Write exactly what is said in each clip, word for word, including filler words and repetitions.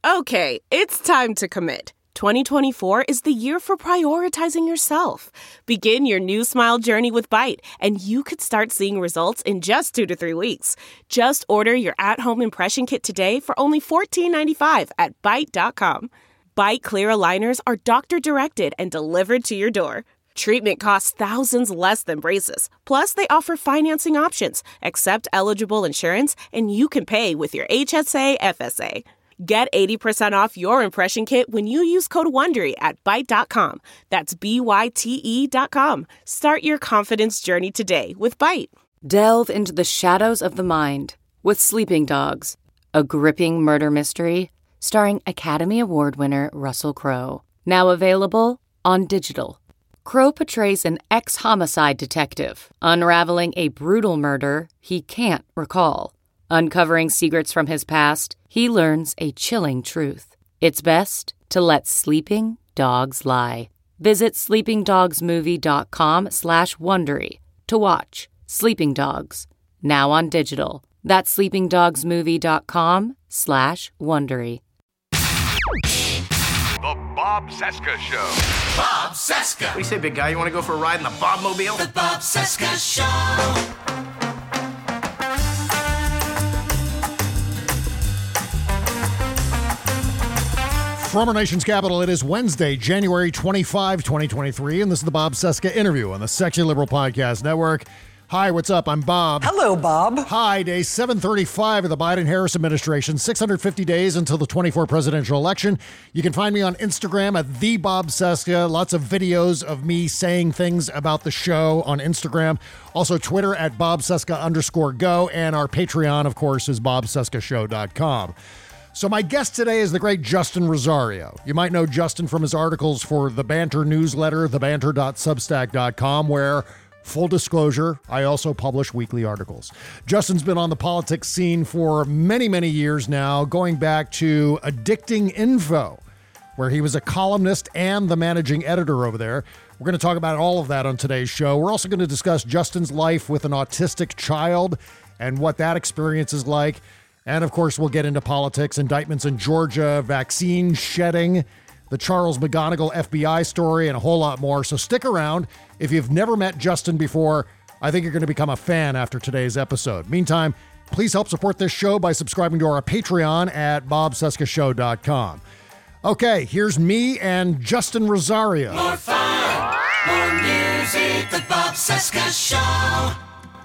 Okay, it's time to commit. twenty twenty-four is the year for prioritizing yourself. Begin your new smile journey with Byte, and you could start seeing results in just two to three weeks. Just order your at-home impression kit today for only fourteen ninety-five at byte dot com. Byte clear aligners are doctor-directed and delivered to your door. Treatment costs thousands less than braces. Plus, they offer financing options, accept eligible insurance, and you can pay with your H S A F S A. Get eighty percent off your impression kit when you use code WONDERY at byte dot com. That's B Y T E dot com. Start your confidence journey today with Byte. Delve into the shadows of the mind with Sleeping Dogs, a gripping murder mystery starring Academy Award winner Russell Crowe. Now available on digital. Crowe portrays an ex-homicide detective unraveling a brutal murder he can't recall. Uncovering secrets from his past, he learns a chilling truth. It's best to let sleeping dogs lie. Visit sleepingdogsmovie.com slash Wondery to watch Sleeping Dogs, now on digital. That's sleepingdogsmovie.com slash Wondery. The Bob Cesca Show. Bob Cesca. What do you say, big guy? You want to go for a ride in the Bobmobile? The Bob Cesca Show. From our nation's capital, it is Wednesday, January twenty-fifth, twenty twenty-three, and this is the Bob Cesca Interview on the Sexy Liberal Podcast Network. Hi, what's up? I'm Bob. Hello, Bob. Hi, day seven thirty-five of the Biden-Harris administration, six hundred fifty days until the twenty-four presidential election. You can find me on Instagram at the Bob Cesca. Lots of videos of me saying things about the show on Instagram. Also, Twitter at Bob Cesca underscore go, and our Patreon, of course, is bob cesca show dot com. So my guest today is the great Justin Rosario. You might know Justin from his articles for the Banter newsletter, the banter dot substack dot com, where, full disclosure, I also publish weekly articles. Justin's been on the politics scene for many, many years now, going back to Addicting Info, where he was a columnist and the managing editor over there. We're going to talk about all of that on today's show. We're also going to discuss Justin's life with an autistic child and what that experience is like. And, of course, we'll get into politics, indictments in Georgia, vaccine shedding, the Charles McGonigal F B I story, and a whole lot more. So stick around. If you've never met Justin before, I think you're going to become a fan after today's episode. Meantime, please help support this show by subscribing to our Patreon at bob cesca show dot com. Okay, here's me and Justin Rosario. More fun, more music, the Bob Cesca Show.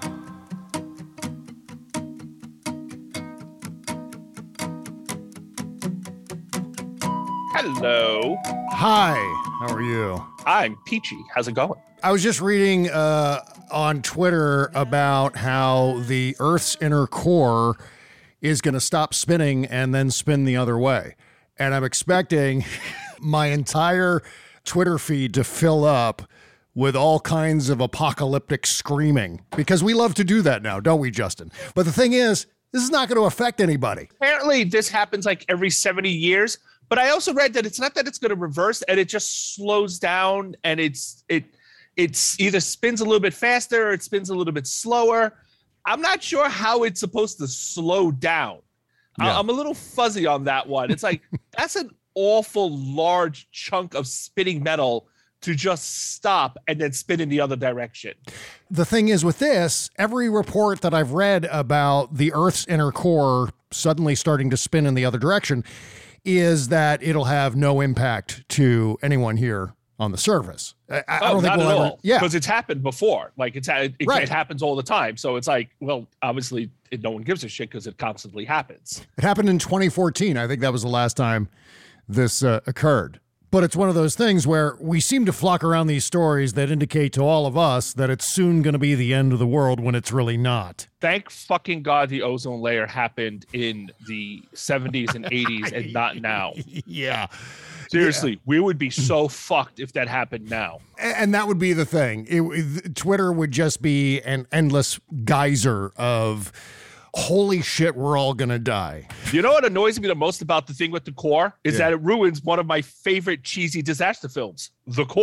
Hello. Hi, how are you? I'm Peachy. How's it going? I was just reading uh, on Twitter about how the Earth's inner core is going to stop spinning and then spin the other way. And I'm expecting my entire Twitter feed to fill up with all kinds of apocalyptic screaming, because we love to do that now, don't we, Justin? But the thing is, this is not going to affect anybody. Apparently, this happens like every seventy years. But I also read that it's not that it's going to reverse, and it just slows down, and it's it it's either spins a little bit faster or it spins a little bit slower. I'm not sure how it's supposed to slow down. Yeah. I'm a little fuzzy on that one. It's like, that's an awful large chunk of spinning metal to just stop and then spin in the other direction. The thing is with this, every report that I've read about the Earth's inner core suddenly starting to spin in the other direction is that it'll have no impact to anyone here on the surface. I, I oh, don't think not we'll at ever, all. yeah, because it's happened before. Like it's it, right. it happens all the time. So it's like, well, obviously it, no one gives a shit because it constantly happens. It happened in twenty fourteen. I think that was the last time this uh, occurred. But it's one of those things where we seem to flock around these stories that indicate to all of us that it's soon going to be the end of the world when it's really not. Thank fucking God the ozone layer happened in the seventies and eighties and not now. Yeah. Seriously, yeah. we would be so fucked if that happened now. And that would be the thing. It, it, Twitter would just be an endless geyser of, holy shit, we're all going to die. You know what annoys me the most about the thing with the core is yeah. that it ruins one of my favorite cheesy disaster films, The Core.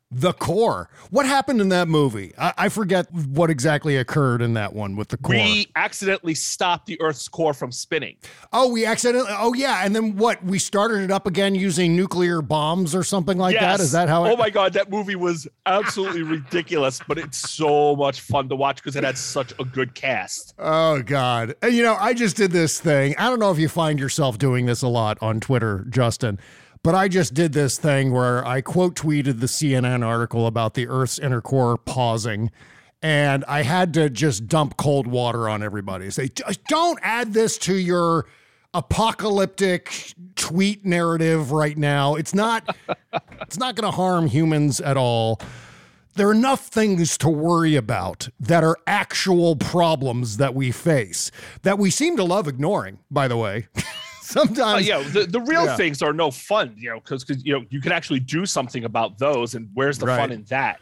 The Core. What happened in that movie? I, I forget what exactly occurred in that one with the core. We accidentally stopped the Earth's core from spinning. Oh, we accidentally. Oh, yeah. And then what? We started it up again using nuclear bombs or something like yes. that? Is that how it? Oh, my God. That movie was absolutely ridiculous, but it's so much fun to watch because it had such a good cast. Oh, God. And, you know, I just did this thing. I don't know if you find yourself doing this a lot on Twitter, Justin. But I just did this thing where I quote tweeted the C N N article about the Earth's inner core pausing, and I had to just dump cold water on everybody. Say, don't add this to your apocalyptic tweet narrative right now. It's not, it's not going to harm humans at all. There are enough things to worry about that are actual problems that we face that we seem to love ignoring, by the way. Sometimes, uh, yeah, the, the real yeah. things are no fun, you know, because you know you can actually do something about those, and where's the right. fun in that?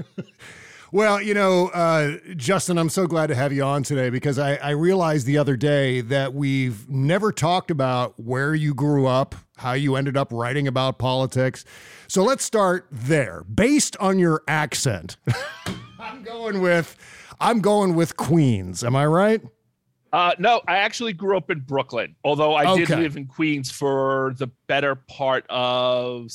Well, you know, uh, Justin, I'm so glad to have you on today because I, I realized the other day that we've never talked about where you grew up, how you ended up writing about politics. So let's start there. Based on your accent, I'm going with I'm going with Queens. Am I right? Uh, no, I actually grew up in Brooklyn, although I okay. did live in Queens for the better part of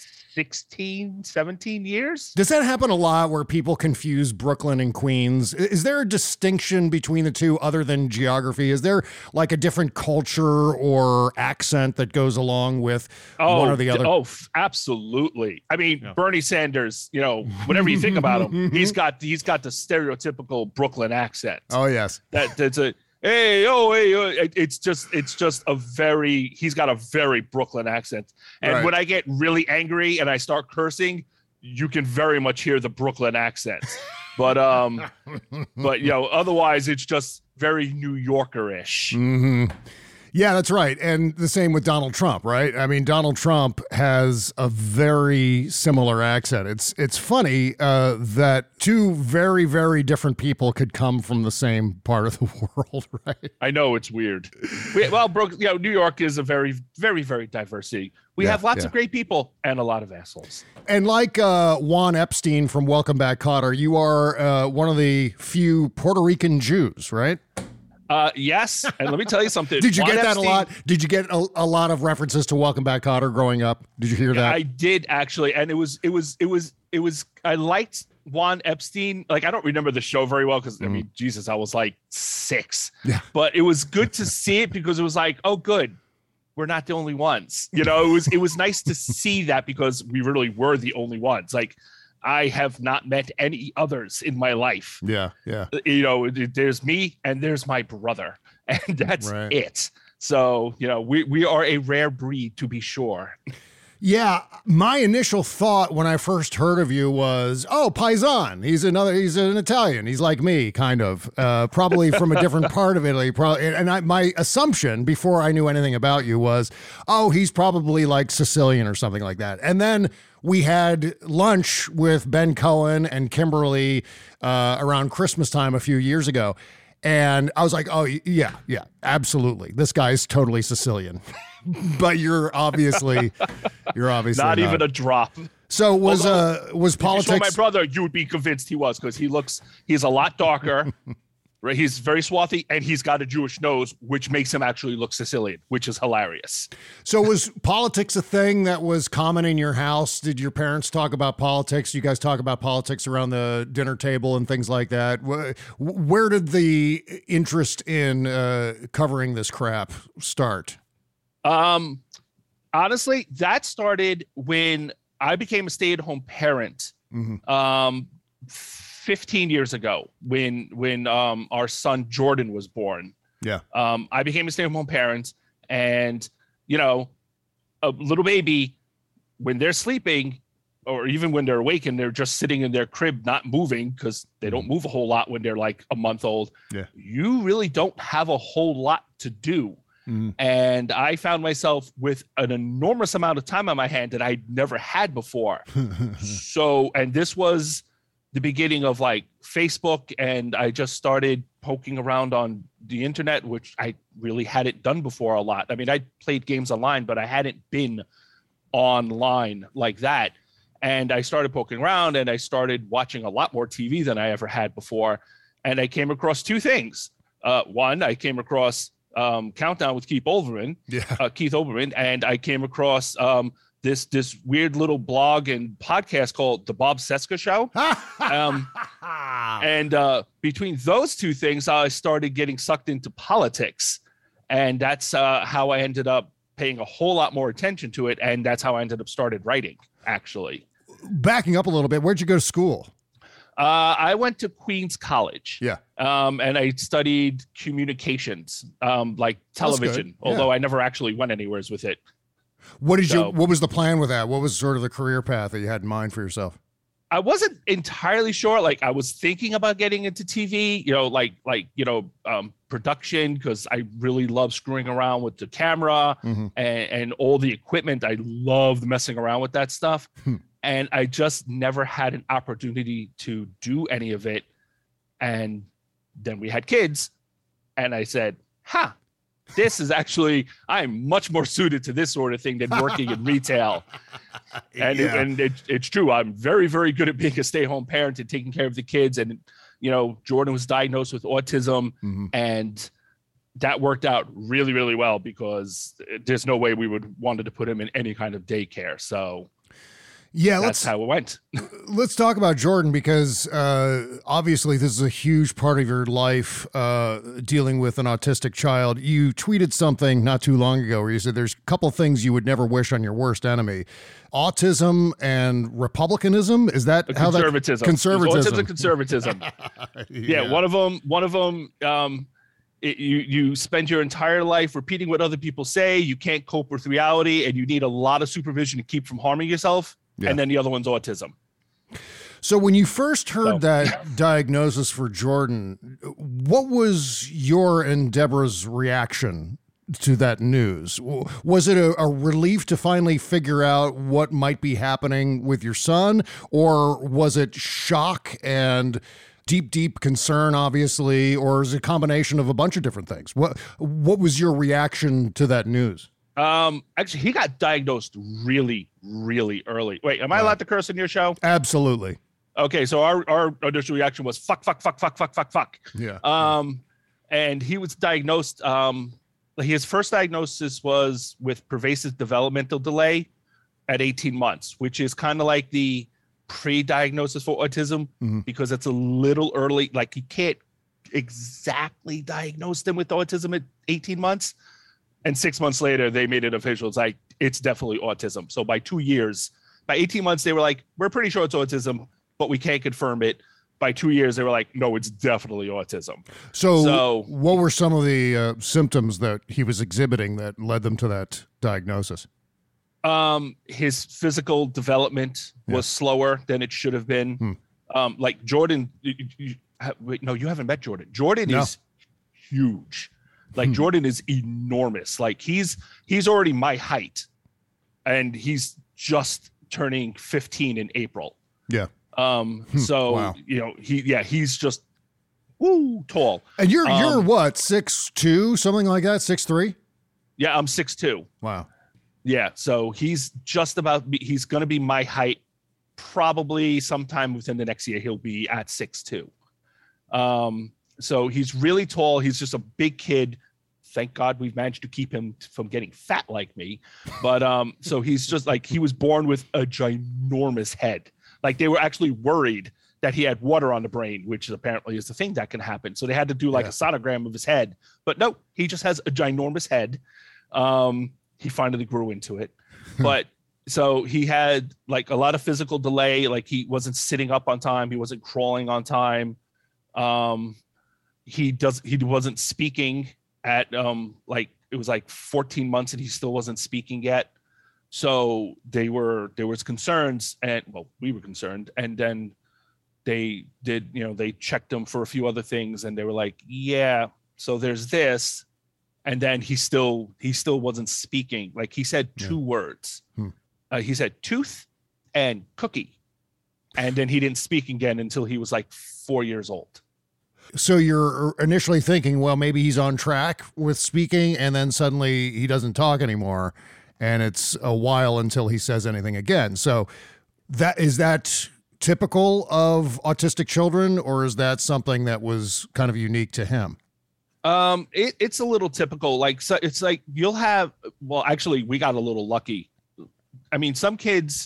sixteen, seventeen years. Does that happen a lot where people confuse Brooklyn and Queens? Is there a distinction between the two other than geography? Is there like a different culture or accent that goes along with oh, one or the other? Oh, absolutely. I mean, yeah. Bernie Sanders, you know, whatever you think about him, he's got he's got the stereotypical Brooklyn accent. Oh, yes. That that's a Hey, oh, hey, oh, it, it's just, it's just a very, he's got a very Brooklyn accent. And right. when I get really angry and I start cursing, you can very much hear the Brooklyn accent. But, um, but, you know, otherwise it's just very New Yorker-ish. Mm-hmm. Yeah, that's right. And the same with Donald Trump, right? I mean, Donald Trump has a very similar accent. It's it's funny uh, that two very, very different people could come from the same part of the world, right? I know, it's weird. We, well, Brooklyn, you know, New York is a very, very, very diverse city. We yeah, have lots yeah. of great people and a lot of assholes. And like uh, Juan Epstein from Welcome Back, Kotter, you are uh, one of the few Puerto Rican Jews, right? Uh, yes, and let me tell you something. Did you Juan get that Epstein, a lot? Did you get a, a lot of references to Welcome Back, Kotter growing up? Did you hear that? I did actually, and it was, it was, it was, it was. I liked Juan Epstein. Like I don't remember the show very well because mm. I mean, Jesus, I was like six. Yeah. But it was good to see it because it was like, oh, good, we're not the only ones. You know, it was, it was nice to see that because we really were the only ones. Like. I have not met any others in my life. Yeah, yeah. You know, there's me and there's my brother, and that's right. it. So, you know, we, we are a rare breed to be sure. Yeah, my initial thought when I first heard of you was, oh, Paisan. He's another, he's an Italian. He's like me, kind of, uh, probably from a different part of Italy. Probably, and I, my assumption before I knew anything about you was, oh, he's probably like Sicilian or something like that. And then we had lunch with Ben Cohen and Kimberly uh, around Christmas time a few years ago. And I was like, oh, yeah, yeah, absolutely. This guy's totally Sicilian. But you're obviously, you're obviously not, not even a drop. So was Although, uh was politics? If you saw my brother, you would be convinced he was because he looks, he's a lot darker. Right, he's very swarthy, and he's got a Jewish nose, which makes him actually look Sicilian, which is hilarious. So was politics a thing that was common in your house? Did your parents talk about politics? You guys talk about politics around the dinner table and things like that? Where did the interest in uh, covering this crap start? Um, honestly, that started when I became a stay-at-home parent. Mm-hmm. Um. fifteen years ago when when um our son Jordan was born. Yeah. Um I became a stay-at-home parent, and you know, a little baby when they're sleeping or even when they're awake and they're just sitting in their crib not moving because they don't move a whole lot when they're like a month old. Yeah. You really don't have a whole lot to do. Mm-hmm. And I found myself with an enormous amount of time on my hand that I'd never had before. So, and this was the beginning of like Facebook, and I just started poking around on the internet, which I really hadn't done before a lot. I mean, I played games online, but I hadn't been online like that. And I started poking around, and I started watching a lot more T V than I ever had before. And I came across two things. Uh, one, I came across um, Countdown with Keith Olbermann, Yeah. uh, Keith Olbermann, and I came across um, this this weird little blog and podcast called The Bob Cesca Show. um, and uh, between those two things, I started getting sucked into politics. And that's uh, how I ended up paying a whole lot more attention to it. And that's how I ended up started writing, actually. Backing up a little bit, where'd you go to school? Uh, I went to Queens College. Yeah. Um, and I studied communications, um, like television, Yeah. although I never actually went anywhere with it. What did So- you, what was the plan with that? What was sort of the career path that you had in mind for yourself? I wasn't entirely sure. Like I was thinking about getting into T V, you know, like, like, you know, um, production, because I really love screwing around with the camera Mhm. and, and all the equipment. I loved messing around with that stuff. Hmm. And I just never had an opportunity to do any of it. And then we had kids, and I said, huh, this is actually, I'm much more suited to this sort of thing than working in retail. And, Yeah. it, and it, it's true. I'm very, very good at being a stay-home parent and taking care of the kids. And, you know, Jordan was diagnosed with autism, Mhm. and that worked out really, really well, because there's no way we would wanted to put him in any kind of daycare. So Yeah, that's let's how it went. let's talk about Jordan, because uh, obviously this is a huge part of your life, uh, dealing with an autistic child. You tweeted something not too long ago where you said there's a couple things you would never wish on your worst enemy: autism and republicanism. Is that how that Conservatism. conservatism? Autism, conservatism. yeah, one of them. One of them. Um, it, you you spend your entire life repeating what other people say. You can't cope with reality, and you need a lot of supervision to keep from harming yourself. Yeah. And then the other one's autism. So when you first heard So- that diagnosis for Jordan, what was your and Deborah's reaction to that news? W- Was it a, a relief to finally figure out what might be happening with your son, or was it shock and deep, deep concern, obviously, or is it a combination of a bunch of different things? What What was your reaction to that news? Um, actually, he got diagnosed really, really early. Wait, am I allowed to curse in your show? Absolutely. Okay, so our our initial reaction was fuck, fuck, fuck, fuck, fuck, fuck, fuck. Yeah. Um, and he was diagnosed. Um, his first diagnosis was with pervasive developmental delay at eighteen months, which is kind of like the pre-diagnosis for autism, Mhm. because it's a little early. Like you can't exactly diagnose them with autism at eighteen months. And six months later, they made it official. It's like, it's definitely autism. So by two years, by eighteen months, they were like, we're pretty sure it's autism, but we can't confirm it. By two years, they were like, no, it's definitely autism. So, So- what were some of the uh, symptoms that he was exhibiting that led them to that diagnosis? Um, his physical development Yeah. was slower than it should have been. Hmm. Um, like Jordan, you, you, you- ha- wait, no, you haven't met Jordan. Jordan No. is huge. Like Hmm. Jordan is enormous. Like he's he's already my height, and he's just turning fifteen in April. Yeah. Um, Hmm. so Wow. you know he yeah he's just woo tall. And you're Um, you're what, six two, something like that, six three? Yeah, I'm six two. Wow. Yeah, so he's just about he's going to be my height. Probably sometime within the next year he'll be at six two. Um, so he's really tall. He's just a big kid. Thank God we've managed to keep him t- from getting fat like me. But um, so he's just like he was born with a ginormous head. Like they were actually worried that he had water on the brain, which apparently is the thing that can happen. So they had to do like Yeah. a sonogram of his head. But no, he just has a ginormous head. Um, he finally grew into it. But so he had like a lot of physical delay. Like he wasn't sitting up on time. He wasn't crawling on time. Um, he does. He wasn't speaking at um, like it was like fourteen months, and he still wasn't speaking yet. So they were there was concerns, and well, we were concerned, and then they did. You know, they checked him for a few other things, and they were like, "Yeah, so there's this." And then he still he still wasn't speaking. Like he said two words. Hmm. Uh, he said tooth and cookie, and then he didn't speak again until he was like four years old. So you're initially thinking, well, maybe he's on track with speaking, and then suddenly he doesn't talk anymore, and it's a while until he says anything again. So That is that typical of autistic children, or is that something that was kind of unique to him? Um, it, it's a little typical. Like, so it's like you'll have, well, actually we got a little lucky. I mean, some kids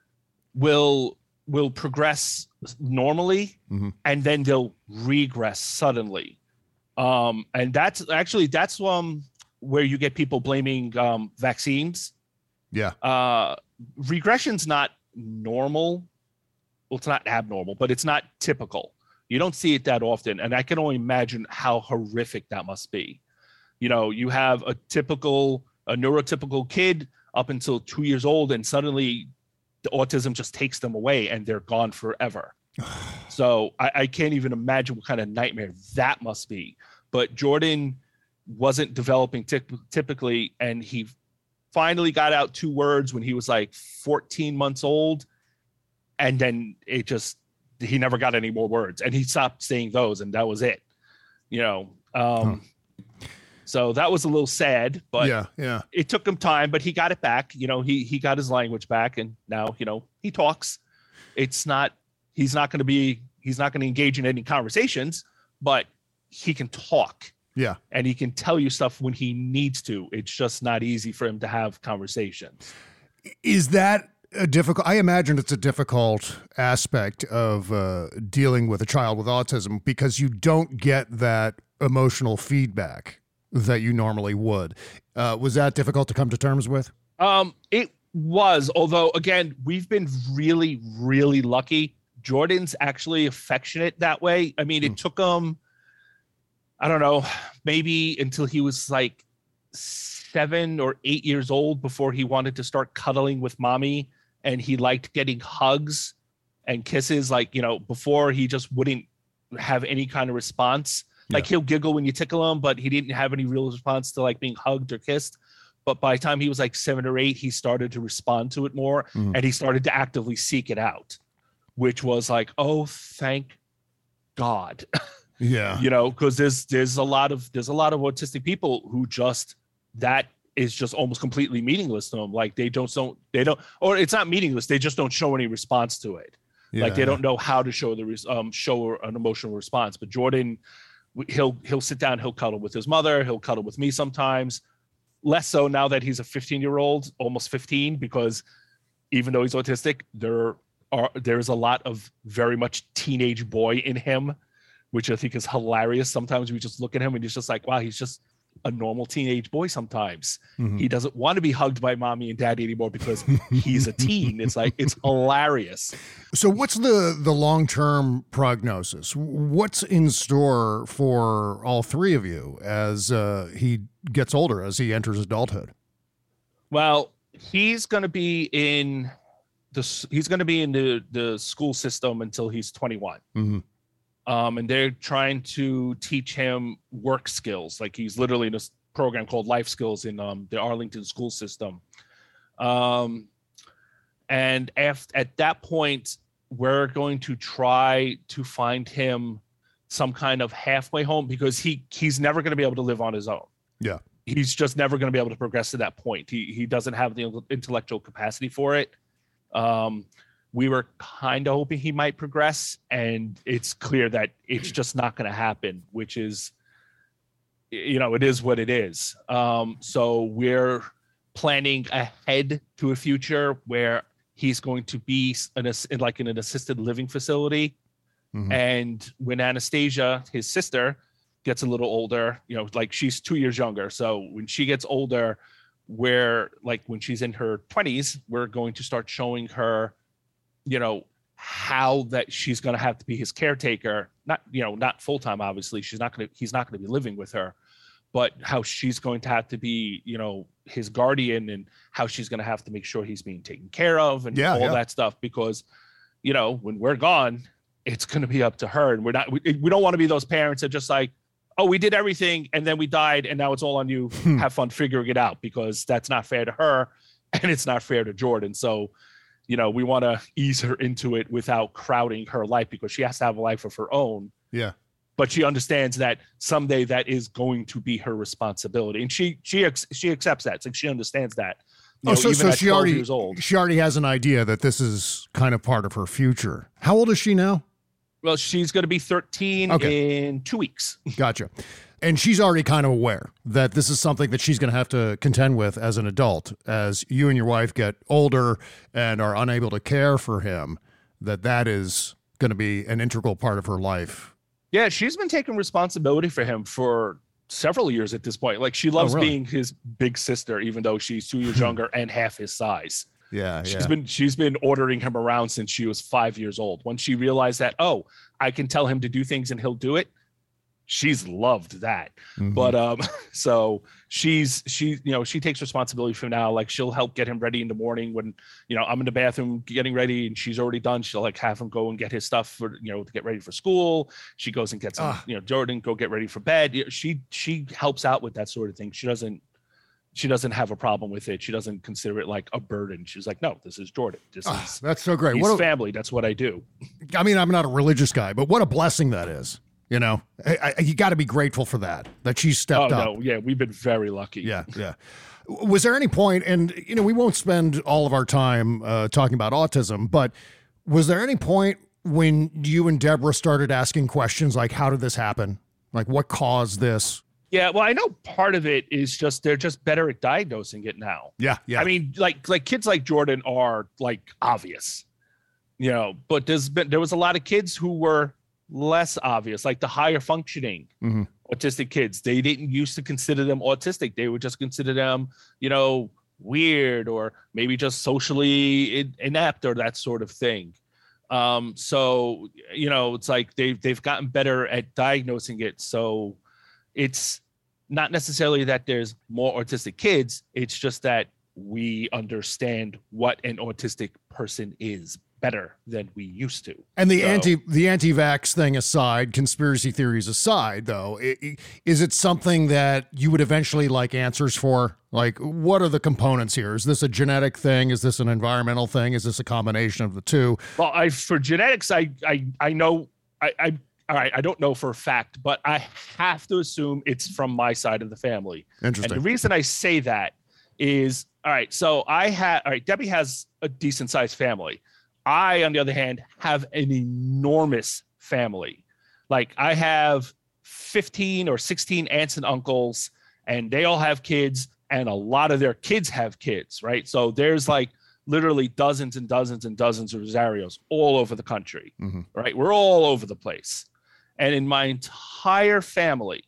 will, will progress normally mm-hmm. and then they'll regress suddenly. Um, and that's actually, that's, um, where you get people blaming, um, vaccines. Yeah. Uh, regression's not normal. Well, it's not abnormal, but it's not typical. You don't see it that often. And I can only imagine how horrific that must be. You know, you have a typical, a neurotypical kid up until two years old, and suddenly the autism just takes them away and they're gone forever. So I, I can't even imagine what kind of nightmare that must be. But Jordan wasn't developing t- typically, and he finally got out two words when he was like fourteen months old. And then it just, he never got any more words, and he stopped saying those, and that was it, you know? Um, huh. So that was a little sad, but yeah, yeah, it took him time, but he got it back. You know, he, he got his language back, and now, you know, he talks. It's not, he's not going to be, he's not going to engage in any conversations, but he can talk. Yeah. And he can tell you stuff when he needs to. It's just not easy for him to have conversations. Is that a difficult, I imagine it's a difficult aspect of uh, dealing with a child with autism, because you don't get that emotional feedback that you normally would. Uh, was that difficult to come to terms with? Um, it was, although again, we've been really, really lucky. Jordan's actually affectionate that way. I mean, it mm. took him, I don't know, maybe until he was like seven or eight years old before he wanted to start cuddling with mommy. And he liked getting hugs and kisses. Like, you know, before he just wouldn't have any kind of response. Like, yeah. He'll giggle when you tickle him, but he didn't have any real response to like being hugged or kissed. But by the time he was like seven or eight, he started to respond to it more, mm-hmm. and he started to actively seek it out, which was like, oh, thank God. Yeah. You know, because there's there's a lot of there's a lot of autistic people who just, that is just almost completely meaningless to them. Like they don't don't they don't or it's not meaningless. They just don't show any response to it. Yeah. Like they don't know how to show the um show an emotional response. But Jordan, he'll he'll sit down, he'll cuddle with his mother, he'll cuddle with me sometimes. Less so now that he's a fifteen year old, almost fifteen, because even though he's autistic, there are there's a lot of very much teenage boy in him, which I think is hilarious. Sometimes we just look at him and he's just like, wow, he's just a normal teenage boy sometimes. Mm-hmm. He doesn't want to be hugged by mommy and daddy anymore because he's a teen. It's like, it's hilarious. So what's the, the long-term prognosis? What's in store for all three of you as uh, he gets older, as he enters adulthood? Well, he's going to be in the, he's going to be in the, the school system until he's twenty-one. Mm-hmm. Um, and they're trying to teach him work skills. Like he's literally in a program called Life Skills in um, the Arlington school system. Um, and after, at that point, we're going to try to find him some kind of halfway home, because he he's never going to be able to live on his own. Yeah. He's just never going to be able to progress to that point. He he doesn't have the intellectual capacity for it. Um, We were kind of hoping he might progress, and it's clear that it's just not going to happen, which is, you know, it is what it is. Um, so we're planning ahead to a future where he's going to be in, a, in like in an assisted living facility. Mm-hmm. And when Anastasia, his sister, gets a little older, you know, like she's two years younger. So when she gets older, where like when she's in her twenties, we're going to start showing her, you know, how that she's going to have to be his caretaker, not, you know, not full-time, obviously she's not going to, he's not going to be living with her, but how she's going to have to be, you know, his guardian, and how she's going to have to make sure he's being taken care of, and yeah, all yeah. that stuff, because, you know, when we're gone, it's going to be up to her. And we're not, we, we don't want to be those parents that just like, oh, we did everything and then we died and now it's all on you. Have fun figuring it out, because that's not fair to her and it's not fair to Jordan. So, you know, we want to ease her into it without crowding her life, because she has to have a life of her own. Yeah. But she understands that someday that is going to be her responsibility. And she, she, she accepts that. So she understands that. oh, know, so, even so at she twelve already years old. she already has an idea that this is kind of part of her future. How old is she now? Well, she's going to be thirteen Okay. in two weeks. Gotcha. And she's already kind of aware that this is something that she's going to have to contend with as an adult, as you and your wife get older and are unable to care for him, that that is going to be an integral part of her life. Yeah, she's been taking responsibility for him for several years at this point. Like, she loves Oh, really? being his big sister, even though she's two years younger and half his size. Yeah, She's yeah. been she's been ordering him around since she was five years old. Once she realized that, oh, I can tell him to do things and he'll do it, she's loved that. Mhm. But um, so she's she you know she takes responsibility for him now. Like, she'll help get him ready in the morning when you know I'm in the bathroom getting ready and she's already done. She'll like have him go and get his stuff for you know to get ready for school. She goes and gets him, Ah. you know Jordan go get ready for bed. You know, She she helps out with that sort of thing. She doesn't. She doesn't have a problem with it. She doesn't consider it like a burden. She's like, no, this is Jordan. This Ah, is that's so great. he's What a, family. That's what I do. I mean, I'm not a religious guy, but what a blessing that is. You know, I, I, you got to be grateful for that, that she Oh stepped up. no, yeah, we've been very lucky. Yeah, yeah. Was there any point, and you know, we won't spend all of our time uh, talking about autism, but was there any point when you and Deborah started asking questions like, how did this happen? Like, what caused this? Yeah, well, I know part of it is just they're just better at diagnosing it now. Yeah, yeah. I mean, like like kids like Jordan are like obvious, you know, but there's been there was a lot of kids who were less obvious, like the higher functioning Mhm. autistic kids. They didn't used to consider them autistic. They would just consider them, you know, weird or maybe just socially in- inept or that sort of thing. Um, so you know, it's like they've they've gotten better at diagnosing it. So it's not necessarily that there's more autistic kids. It's just that we understand what an autistic person is better than we used to. And the So- anti the anti-vax thing aside, conspiracy theories aside, though, i- i- is it something that you would eventually like answers for? Like, what are the components here? Is this a genetic thing? Is this an environmental thing? Is this a combination of the two? Well, I for genetics, I I I know I I all right, I don't know for a fact, but I have to assume it's from my side of the family. Interesting. And the reason I say that is, all right, so I had, all right, Debbie has a decent sized family. I, on the other hand, have an enormous family. Like, I have fifteen or sixteen aunts and uncles, and they all have kids, and a lot of their kids have kids, right? So there's like literally dozens and dozens and dozens of Rosarios all over the country, Mhm. right? We're all over the place. And in my entire family,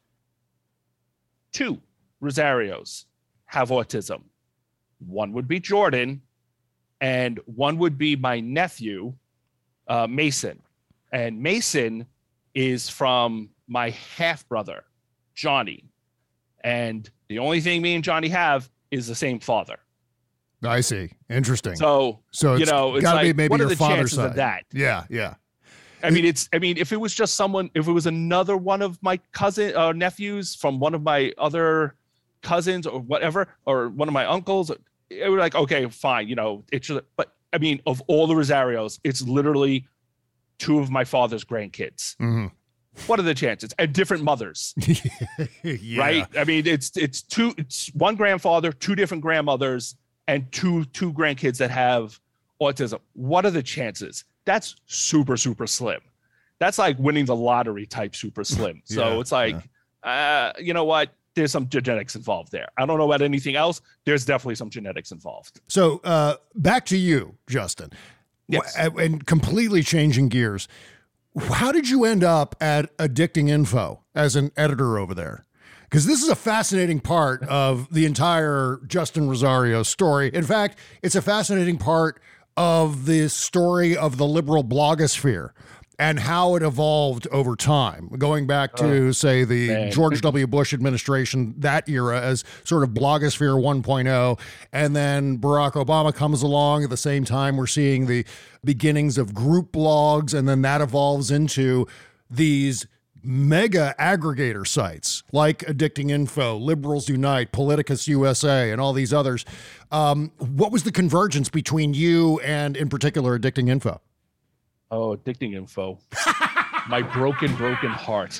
two Rosarios have autism. One would be Jordan, and one would be my nephew, uh, Mason. And Mason is from my half brother, Johnny. And the only thing me and Johnny have is the same father. I see. Interesting. So, So you it's know, it's gotta like, be maybe what are your the father's chances side. of that? Yeah, yeah. I mean, it's, I mean, if it was just someone, if it was another one of my cousin uh, nephews from one of my other cousins or whatever, or one of my uncles, it would like, okay, fine, you know, it's just, but I mean, of all the Rosarios, it's literally two of my father's grandkids. Mhm. What are the chances? And different mothers, Yeah. right? I mean, it's, it's two, it's one grandfather, two different grandmothers, and two, two grandkids that have autism. What are the chances? That's super, super slim. That's like winning the lottery type super slim. So Yeah, it's like, uh, you know what? There's some genetics involved there. I don't know about anything else. There's definitely some genetics involved. So uh, back to you, Justin. Yes. W- And completely changing gears. How did you end up at Addicting Info as an editor over there? Because this is a fascinating part of the entire Justin Rosario story. In fact, it's a fascinating part of the story of the liberal blogosphere and how it evolved over time, going back to, say, the man. George W. Bush administration, that era, as sort of blogosphere one point oh. And then Barack Obama comes along at the same time. We're seeing the beginnings of group blogs, and then that evolves into these mega aggregator sites like Addicting Info, Liberals Unite, Politicus U S A, and all these others. Um, what was the convergence between you and, in particular, Addicting Info? Oh, addicting info. My broken, broken heart.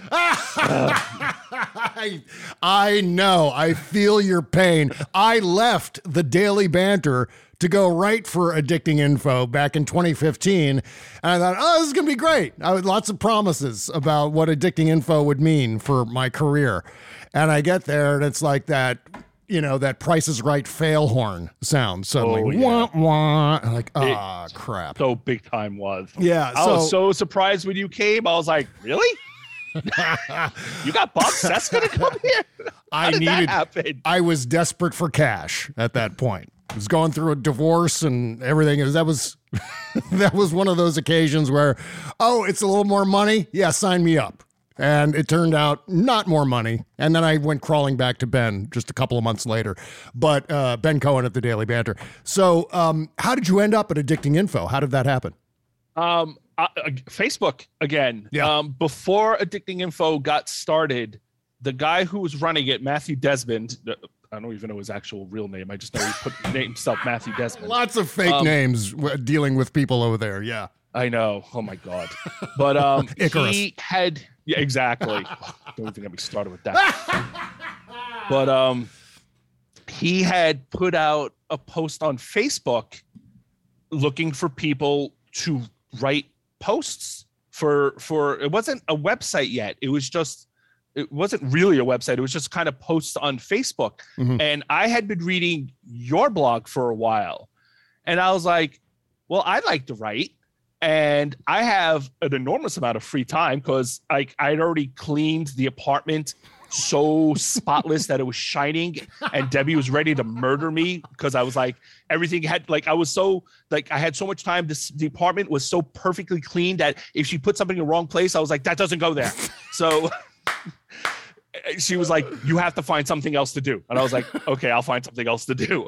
I, I know. I feel your pain. I left the Daily Banter to go write for Addicting Info back in twenty fifteen. And I thought, oh, this is going to be great. I had lots of promises about what Addicting Info would mean for my career. And I get there and it's like that, you know, that Price is Right fail horn sound suddenly. Oh, yeah. Wah, wah. I'm like, ah, oh, crap. So big time was. Yeah. I so, was so surprised when you came. I was like, really? You got Bob Cesca to come here? How I did needed, that happen? I was desperate for cash at that point. I was going through a divorce and everything. That was that was one of those occasions where, oh, it's a little more money. Yeah, sign me up. And it turned out not more money. And then I went crawling back to Ben just a couple of months later. But uh, Ben Cohen at the Daily Banter. So um, how did you end up at Addicting Info? How did that happen? Um, uh, uh, Facebook again. Yeah. Um, before Addicting Info got started, the guy who was running it, Matthew Desmond, uh, I don't even know his actual real name. I just know he put name himself Matthew Desmond. Lots of fake um, names w- dealing with people over there. Yeah. I know. Oh my God. But um, Icarus. he had, yeah, exactly. Don't even get me started with that. But um, he had put out a post on Facebook looking for people to write posts for, for, it wasn't a website yet. It was just, it wasn't really a website. It was just kind of posts on Facebook. Mm-hmm. And I had been reading your blog for a while. And I was like, well, I like to write. And I have an enormous amount of free time because like I'd already cleaned the apartment so spotless that it was shining, and Debbie was ready to murder me because I was like, everything had like I was so like I had so much time. This the apartment was so perfectly clean that if she put something in the wrong place, I was like, that doesn't go there. So she was like, you have to find something else to do. And I was like, okay, I'll find something else to do.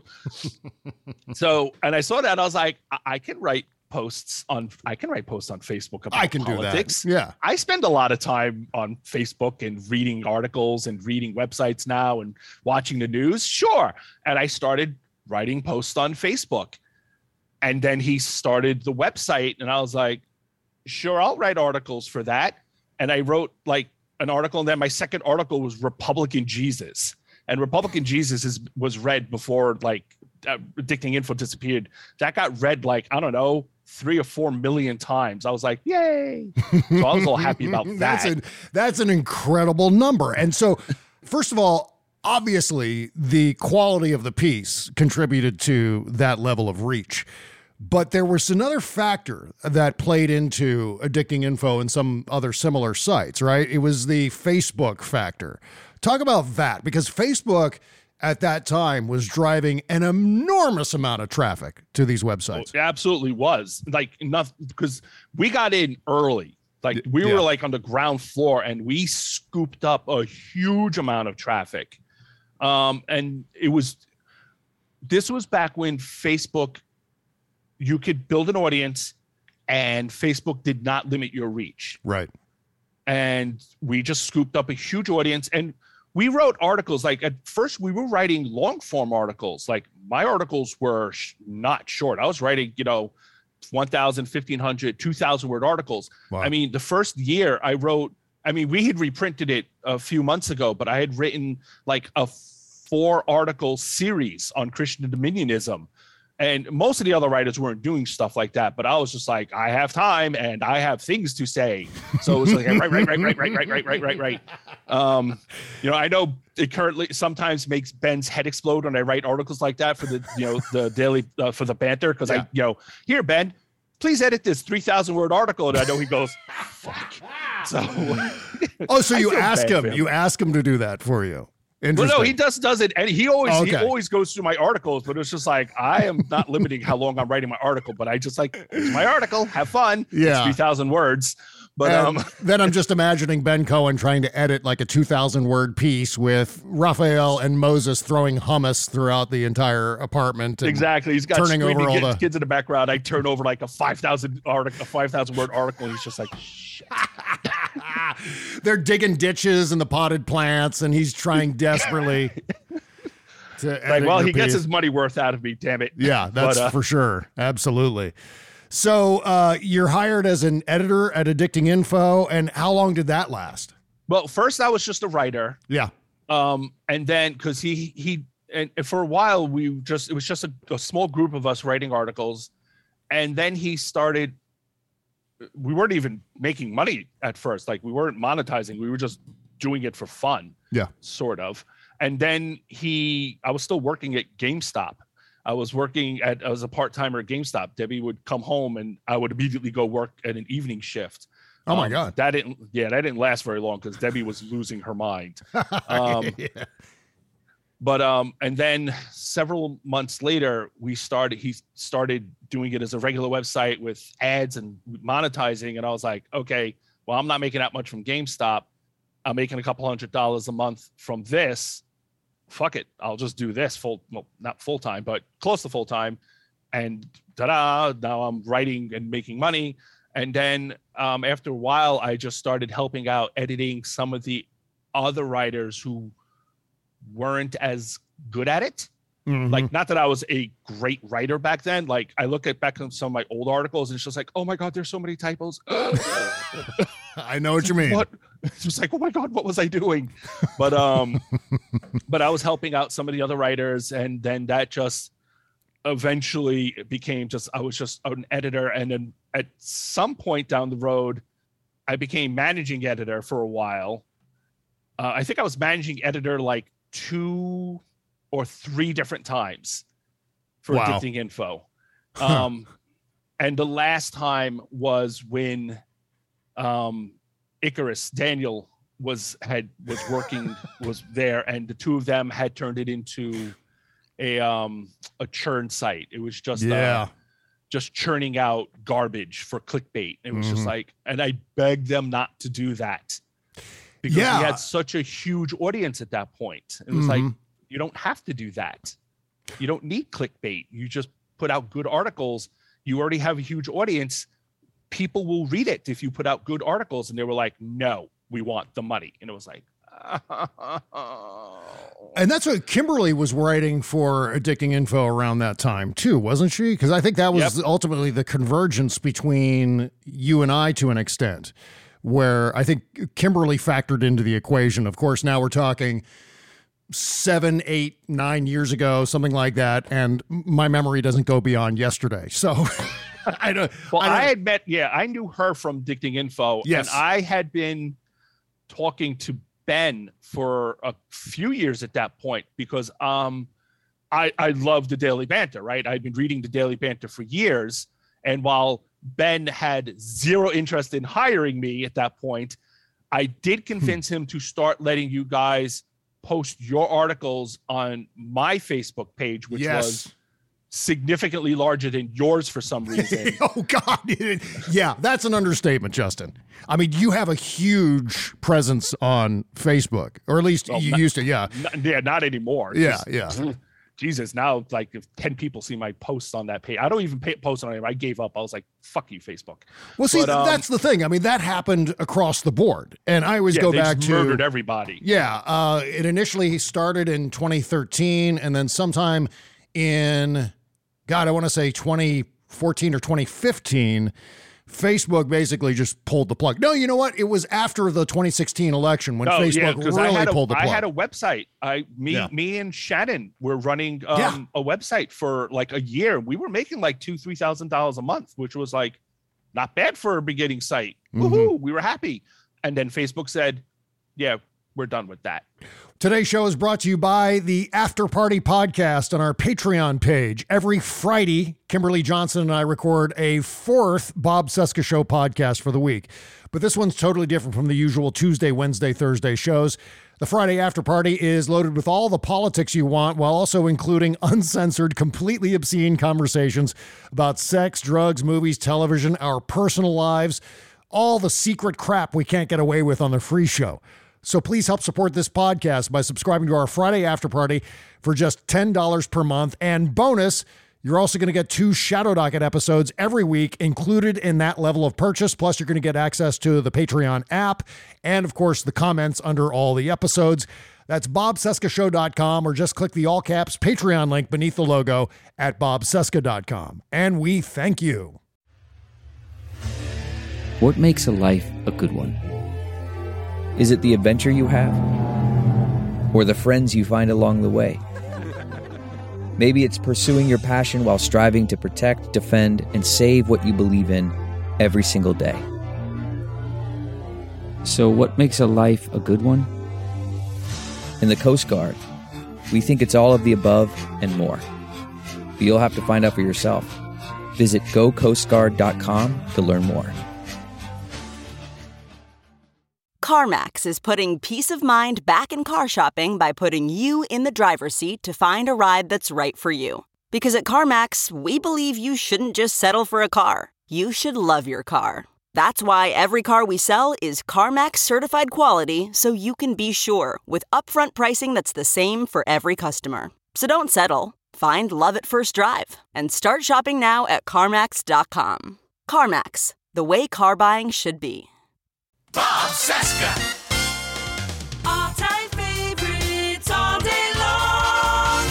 So, and I saw that, I was like, I, I can write posts on, I can write posts on Facebook about I can politics. do that. Yeah. I spend a lot of time on Facebook and reading articles and reading websites now and watching the news. Sure. And I started writing posts on Facebook. And then he started the website and I was like, sure, I'll write articles for that. And I wrote like an article, and then my second article was Republican Jesus. And Republican Jesus is was read before like uh, Addicting Info disappeared. That got read like, I don't know, three or four million times. I was like, yay. So I was all happy about that. that's, a, that's an incredible number. And so, first of all, obviously the quality of the piece contributed to that level of reach. But there was another factor that played into Addicting Info and some other similar sites, right? It was the Facebook factor. Talk about that, because Facebook at that time was driving an enormous amount of traffic to these websites. It absolutely was. Like enough, because we got in early. Like we Yeah. were like on the ground floor and we scooped up a huge amount of traffic. Um, and it was, this was back when Facebook, you could build an audience and Facebook did not limit your reach. Right. And we just scooped up a huge audience, and we wrote articles. Like at first we were writing long form articles. Like my articles were sh- not short. I was writing, you know, one thousand, fifteen hundred, two thousand word articles. Wow. I mean, the first year I wrote, I mean, we had reprinted it a few months ago, but I had written like a four article series on Christian dominionism. And most of the other writers weren't doing stuff like that, but I was just like, I have time and I have things to say. So it was like, right, right, right, right, right, right, right, right, right, right. Um, you know, I know it currently sometimes makes Ben's head explode when I write articles like that for the, you know, the daily, uh, for the banter. Cause Yeah. I, you know, here, Ben, please edit this three thousand word article. And I know he goes, fuck. So, Oh, so I you feel ask bad him, for him. you ask him to do that for you. Well, Interesting. no, he does does it, and he always he Okay. always goes through my articles. But it's just like I am not limiting how long I'm writing my article, but I just like here's my article, have fun. Yeah. it's three thousand words. But And um, then I'm just imagining Ben Cohen trying to edit like a two thousand word piece with Raphael and Moses throwing hummus throughout the entire apartment. and exactly, he's got turning screaming over all kids, the- kids in the background. I turn over like a five thousand article, a five thousand word article, and he's just like, shit. They're digging ditches and the potted plants, and he's trying desperately to edit Like, well, your he gets piece. his money worth out of me. Damn it. Yeah, that's But, uh, for sure. Absolutely. So uh, you're hired as an editor at Addicting Info, and how long did that last? Well, first I was just a writer. Yeah. Um, and then because he he and for a while we just it was just a, a small group of us writing articles, and then he started. We weren't even making money at first. Like we weren't monetizing. We were just doing it for fun. Yeah. Sort of. And then he, I was still working at GameStop. I was working at as a part-timer at GameStop. Debbie would come home and I would immediately go work at an evening shift. Oh my um, God. That didn't, yeah, that didn't last very long because Debbie was losing her mind. Um, yeah. But, um, and then several months later, we started, he started doing it as a regular website with ads and monetizing. And I was like, okay, well, I'm not making that much from GameStop. I'm making a couple hundred dollars a month from this. Fuck it. I'll just do this full, well, not full time, but close to full time. And ta-da, now I'm writing and making money. And then um, after a while, I just started helping out editing some of the other writers who weren't as good at it. Mm-hmm. Like, not that I was a great writer back then. Like, I look at back on some of my old articles and it's just like, oh my God, there's so many typos. I know what you mean. What? It's just like, oh my God, what was I doing? But um, but I was helping out some of the other writers, and then that just eventually became just I was just an editor, and then at some point down the road, I became managing editor for a while. Uh, I think I was managing editor like two or three different times for Wow. Addicting Info. Um, and the last time was when um, Icarus, Daniel was had was working was there, and the two of them had turned it into a um a churn site. It was just Yeah. uh, just churning out garbage for clickbait. It was Mhm. just like, and I begged them not to do that because Yeah. we had such a huge audience at that point. It was like, Mhm. you don't have to do that. You don't need clickbait. You just put out good articles. You already have a huge audience. People will read it if you put out good articles. And they were like, no, we want the money. And it was like, And that's what Kimberly was writing for Addicting Info around that time too, wasn't she? Because I think that was Yep. ultimately the convergence between you and I to an extent, where I think Kimberly factored into the equation. Of course, now we're talking seven, eight, nine years ago, something like that. And my memory doesn't go beyond yesterday. So I don't. well, I, don't, I had met, yeah, I knew her from Addicting Info. Yes. And I had been talking to Ben for a few years at that point because um, I, I loved the Daily Banter, right? I'd been reading the Daily Banter for years. And while Ben had zero interest in hiring me at that point, I did convince him to start letting you guys post your articles on my Facebook page, which Yes. was significantly larger than yours for some reason. Oh God. Yeah, that's an understatement, Justin. I mean, you have a huge presence on Facebook, or at least Well, you not- used to. Yeah. N- yeah, not anymore. Yeah. Just- Yeah. Jesus, now like if ten people see my posts on that page, I don't even pay, post on it. I gave up. I was like, fuck you, Facebook. Well, see, But, um, that's the thing. I mean, that happened across the board. And I always Yeah, go they back just to murdered everybody. Yeah, uh, it initially started in twenty thirteen, and then sometime in, God, I want to say twenty fourteen or twenty fifteen, Facebook basically just pulled the plug. No, you know what? It was after the twenty sixteen election when No, yeah, Facebook 'cause I really had a, pulled the plug. I had a website. I me Yeah. me and Shannon were running um, Yeah. a website for like a year. We were making like two, three thousand dollars a month, which was like not bad for a beginning site. Mhm. Woohoo! We were happy. And then Facebook said, "Yeah, we're done with that." Today's show is brought to you by the After Party Podcast on our Patreon page. Every Friday, Kimberly Johnson and I record a fourth Bob Cesca Show podcast for the week. But this one's totally different from the usual Tuesday, Wednesday, Thursday shows. The Friday After Party is loaded with all the politics you want, while also including uncensored, completely obscene conversations about sex, drugs, movies, television, our personal lives, all the secret crap we can't get away with on the free show. So please help support this podcast by subscribing to our Friday After Party for just ten dollars per month. And bonus, you're also going to get two Shadow Docket episodes every week included in that level of purchase. Plus, you're going to get access to the Patreon app and, of course, the comments under all the episodes. That's bob cesca show dot com, or just click the all caps Patreon link beneath the logo at bob cesca dot com. And we thank you. What makes a life a good one? Is it the adventure you have? Or the friends you find along the way? Maybe it's pursuing your passion while striving to protect, defend, and save what you believe in every single day. So what makes a life a good one? In the Coast Guard, we think it's all of the above and more. But you'll have to find out for yourself. Visit go coast guard dot com to learn more. CarMax is putting peace of mind back in car shopping by putting you in the driver's seat to find a ride that's right for you. Because at CarMax, we believe you shouldn't just settle for a car. You should love your car. That's why every car we sell is CarMax certified quality, so you can be sure with upfront pricing that's the same for every customer. So don't settle. Find love at first drive and start shopping now at CarMax dot com. CarMax, the way car buying should be. Bob Cesca. All-time favorites all day long.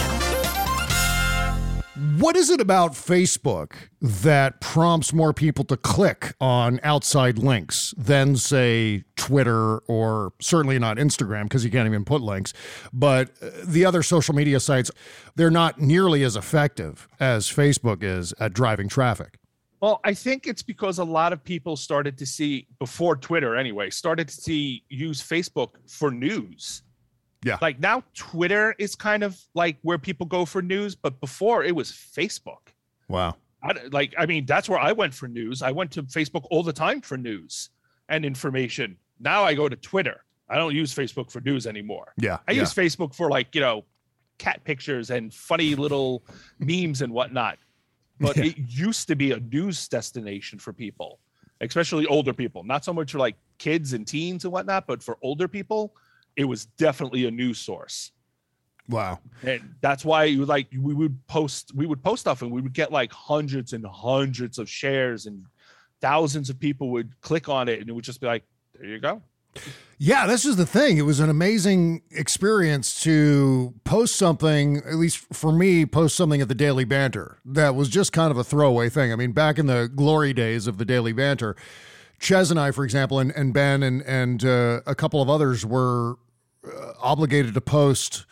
What is it about Facebook that prompts more people to click on outside links than, say, Twitter, or certainly not Instagram, because you can't even put links, but the other social media sites? They're not nearly as effective as Facebook is at driving traffic. Well, I think it's because a lot of people started to see, before Twitter anyway, started to see use Facebook for news. Yeah. Like now Twitter is kind of like where people go for news, but before it was Facebook. Wow. I, like, I mean, that's where I went for news. I went to Facebook all the time for news and information. Now I go to Twitter. I don't use Facebook for news anymore. Yeah. I yeah. use Facebook for, like, you know, cat pictures and funny little memes and whatnot. But yeah. it used to be a news destination for people, especially older people. Not so much for like kids and teens and whatnot, but for older people, it was definitely a news source. Wow. And that's why you like we would post we would post stuff and we would get like hundreds and hundreds of shares, and thousands of people would click on it, and it would just be like, there you go. Yeah, this is the thing. It was an amazing experience to post something, at least for me, post something at the Daily Banter that was just kind of a throwaway thing. I mean, back in the glory days of the Daily Banter, Ches and I, for example, and, and Ben and, and uh, a couple of others were uh, obligated to post,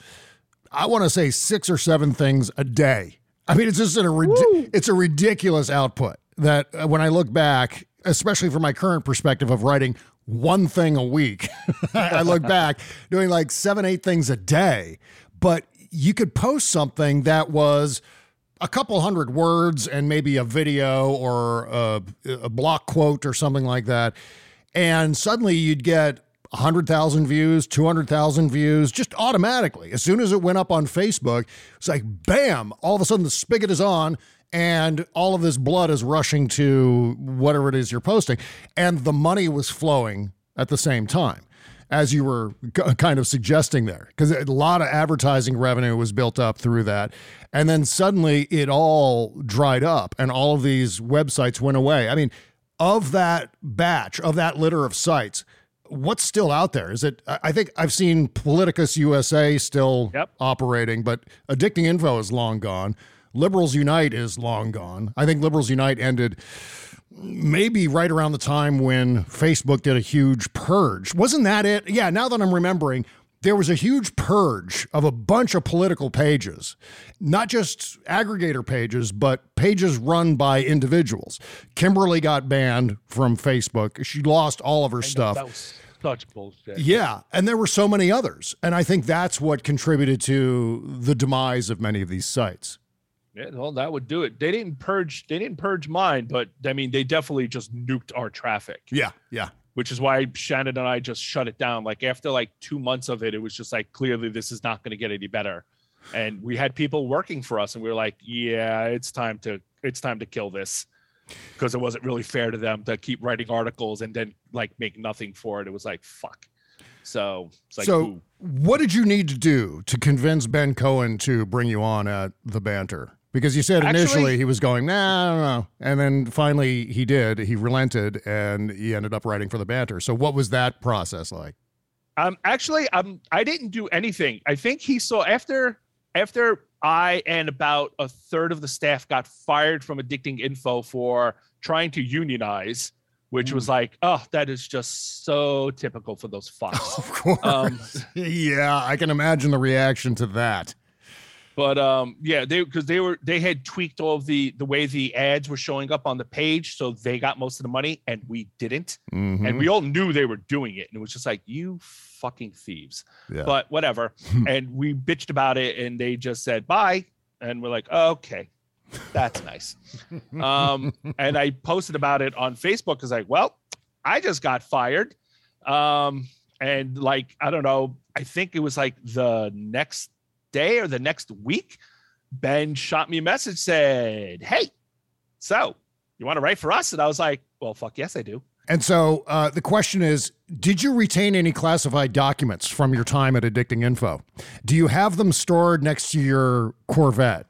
I want to say, six or seven things a day. I mean, it's just a, it's a ridiculous output that uh, when I look back, especially from my current perspective of writing one thing a week, I look back doing like seven, eight things a day, but you could post something that was a couple hundred words and maybe a video or a, a block quote or something like that. And suddenly you'd get one hundred thousand views, two hundred thousand views, just automatically. As soon as it went up on Facebook, it's like, bam, all of a sudden the spigot is on, and all of this blood is rushing to whatever it is you're posting. And the money was flowing at the same time, as you were g- kind of suggesting there, because a lot of advertising revenue was built up through that. And then suddenly it all dried up and all of these websites went away. I mean, of that batch, of that litter of sites, what's still out there? Is it, I think I've seen Politicus U S A still Yep. operating, but Addicting Info is long gone. Liberals Unite is long gone. I think Liberals Unite ended maybe right around the time when Facebook did a huge purge. Wasn't that it? Yeah, now that I'm remembering, there was a huge purge of a bunch of political pages, not just aggregator pages, but pages run by individuals. Kimberly got banned from Facebook. She lost all of her I know, stuff. that was such bullshit. Yeah, and there were so many others. And I think that's what contributed to the demise of many of these sites. Yeah, well, that would do it. They didn't purge. They didn't purge mine, but I mean, they definitely just nuked our traffic. Yeah, yeah. Which is why Shannon and I just shut it down. Like after like two months of it, it was just like, clearly this is not going to get any better. And we had people working for us, and we were like, yeah, it's time to it's time to kill this, because it wasn't really fair to them to keep writing articles and then like make nothing for it. It was like, fuck. So it's like, so ooh. What did you need to do to convince Ben Cohen to bring you on at the Banter? Because you said initially Actually, he was going, nah, I don't know. And then finally he did. He relented and he ended up writing for the Banter. So what was that process like? Um, actually, um, I didn't do anything. I think he saw after after I and about a third of the staff got fired from Addicting Info for trying to unionize, which was like, oh, that is just so typical for those fucks. Of course. Um, yeah, I can imagine the reaction to that. But um, yeah, they because they were they had tweaked all of the the way the ads were showing up on the page, so they got most of the money and we didn't. Mm-hmm. And we all knew they were doing it, and it was just like, you fucking thieves. Yeah. But whatever. And we bitched about it, and they just said bye, and we're like, oh, okay, that's nice. um, and I posted about it on Facebook because like, well, I just got fired. Um, and like, I don't know, I think it was like the next day or the next week, Ben shot me a message, said, hey, so you want to write for us? And I was like, well, fuck yes, I do. And so uh, the question is, did you retain any classified documents from your time at Addicting Info? Do you have them stored next to your Corvette?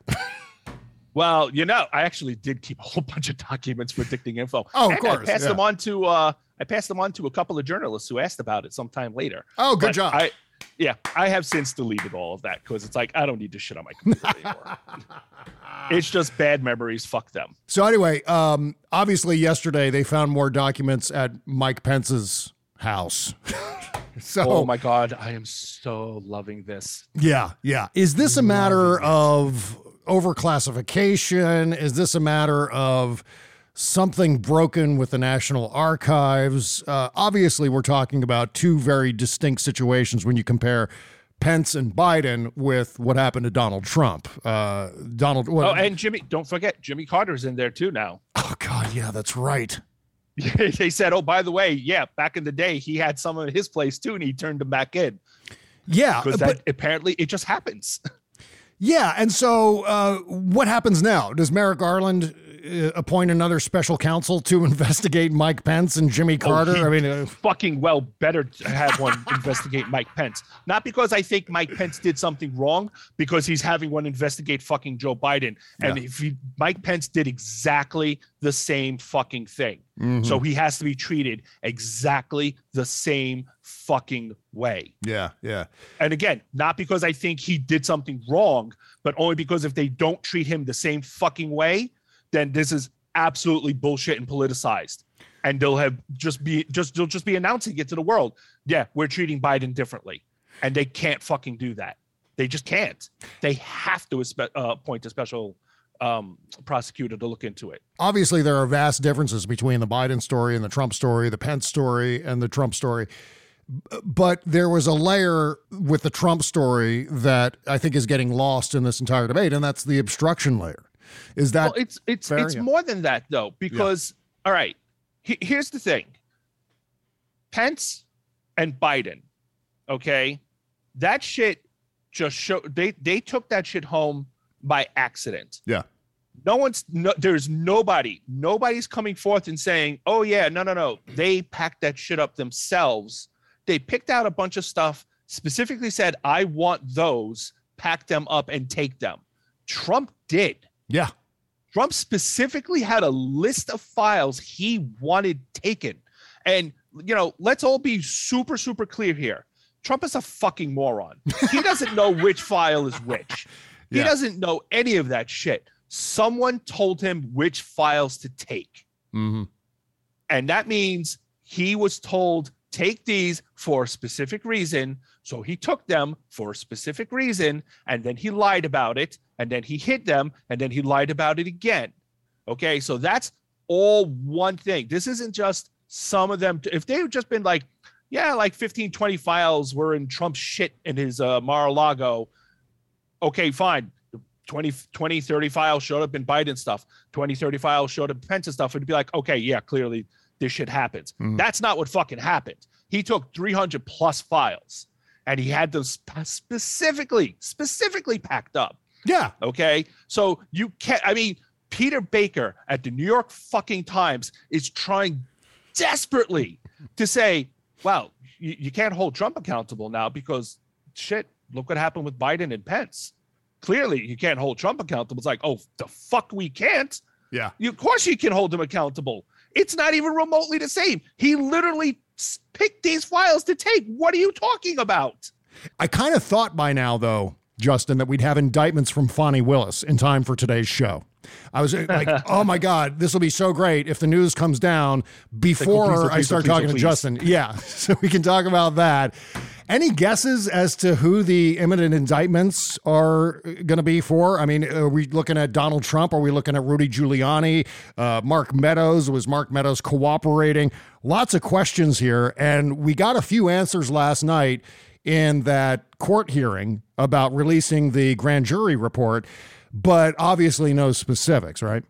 Well, you know, I actually did keep a whole bunch of documents for Addicting Info. Oh, of and course. I passed yeah. them on to uh, I passed them on to a couple of journalists who asked about it sometime later. Oh, good But job. I, yeah, I have since deleted all of that because it's like I don't need to shit on my computer anymore. It's just bad memories. Fuck them. So anyway, um, obviously yesterday they found more documents at Mike Pence's house. So, oh my God, I am so loving this. Yeah, yeah. Is this a matter of overclassification? Is this a matter of something broken with the National Archives? Uh, obviously, we're talking about two very distinct situations when you compare Pence and Biden with what happened to Donald Trump. Uh, Donald. Well, oh, and Jimmy, don't forget, Jimmy Carter's in there too now. Oh, God, yeah, that's right. They said, oh, by the way, yeah, back in the day, he had some at his place too, and he turned them back in. Yeah. Because but apparently it just happens. Yeah. And so uh, what happens now? Does Merrick Garland uh, appoint another special counsel to investigate Mike Pence and Jimmy Carter? Oh, I mean, uh, fucking well better to have one investigate Mike Pence. Not because I think Mike Pence did something wrong, because he's having one investigate fucking Joe Biden. And Yeah. if he, Mike Pence did exactly the same fucking thing. Mhm. So he has to be treated exactly the same fucking way. yeah, yeah. And again, not because I think he did something wrong, but only because if they don't treat him the same fucking way, then this is absolutely bullshit and politicized. And they'll have just be just they'll just be announcing it to the world. Yeah, we're treating Biden differently. And they can't fucking do that. They just can't. They have to uh, appoint a special um, prosecutor to look into it. Obviously, there are vast differences between the Biden story and the Trump story, the Pence story and the Trump story. But there was a layer with the Trump story that I think is getting lost in this entire debate, and that's the obstruction layer. Is that well, it's it's fair? it's Yeah. more than that though, because all right, he, here's the thing. Pence and Biden, okay, that shit just showed they they took that shit home by accident. Yeah. No one's no, there's nobody nobody's coming forth and saying, oh yeah, no no no, they packed that shit up themselves. They picked out a bunch of stuff, specifically said, I want those, pack them up and take them. Trump did. Yeah. Trump specifically had a list of files he wanted taken. And, you know, let's all be super, super clear here. Trump is a fucking moron. He doesn't know which file is which. He Yeah. doesn't know any of that shit. Someone told him which files to take. Mm-hmm. And that means he was told, take these for a specific reason. So he took them for a specific reason, and then he lied about it, and then he hid them, and then he lied about it again. Okay, so that's all one thing. This isn't just some of them. If they've just been like, yeah, like fifteen, twenty files were in Trump's shit in his uh, Mar-a-Lago, okay, fine. twenty, twenty, thirty files showed up in Biden stuff. twenty, thirty files showed up in Pence stuff. It'd be like, okay, yeah, clearly this shit happens. Mhm. That's not what fucking happened. He took three hundred plus files and he had them sp- specifically, specifically packed up. Yeah. Okay. So you can't, I mean, Peter Baker at the New York fucking Times is trying desperately to say, well, you, you can't hold Trump accountable now because shit, look what happened with Biden and Pence. Clearly you can't hold Trump accountable. It's like, oh, the fuck we can't. Yeah. You, of course you can hold him accountable. It's not even remotely the same. He literally picked these files to take. What are you talking about? I kind of thought by now, though, Justin, that we'd have indictments from Fani Willis in time for today's show. I was like, oh my God, this will be so great if the news comes down before Like, oh, please, oh, I please, start oh, please, talking oh, to please. Justin. Yeah, so we can talk about that. Any guesses as to who the imminent indictments are going to be for? I mean, are we looking at Donald Trump? Are we looking at Rudy Giuliani? Uh, Mark Meadows? Was Mark Meadows cooperating? Lots of questions here. And we got a few answers last night in that court hearing about releasing the grand jury report, but obviously no specifics, right?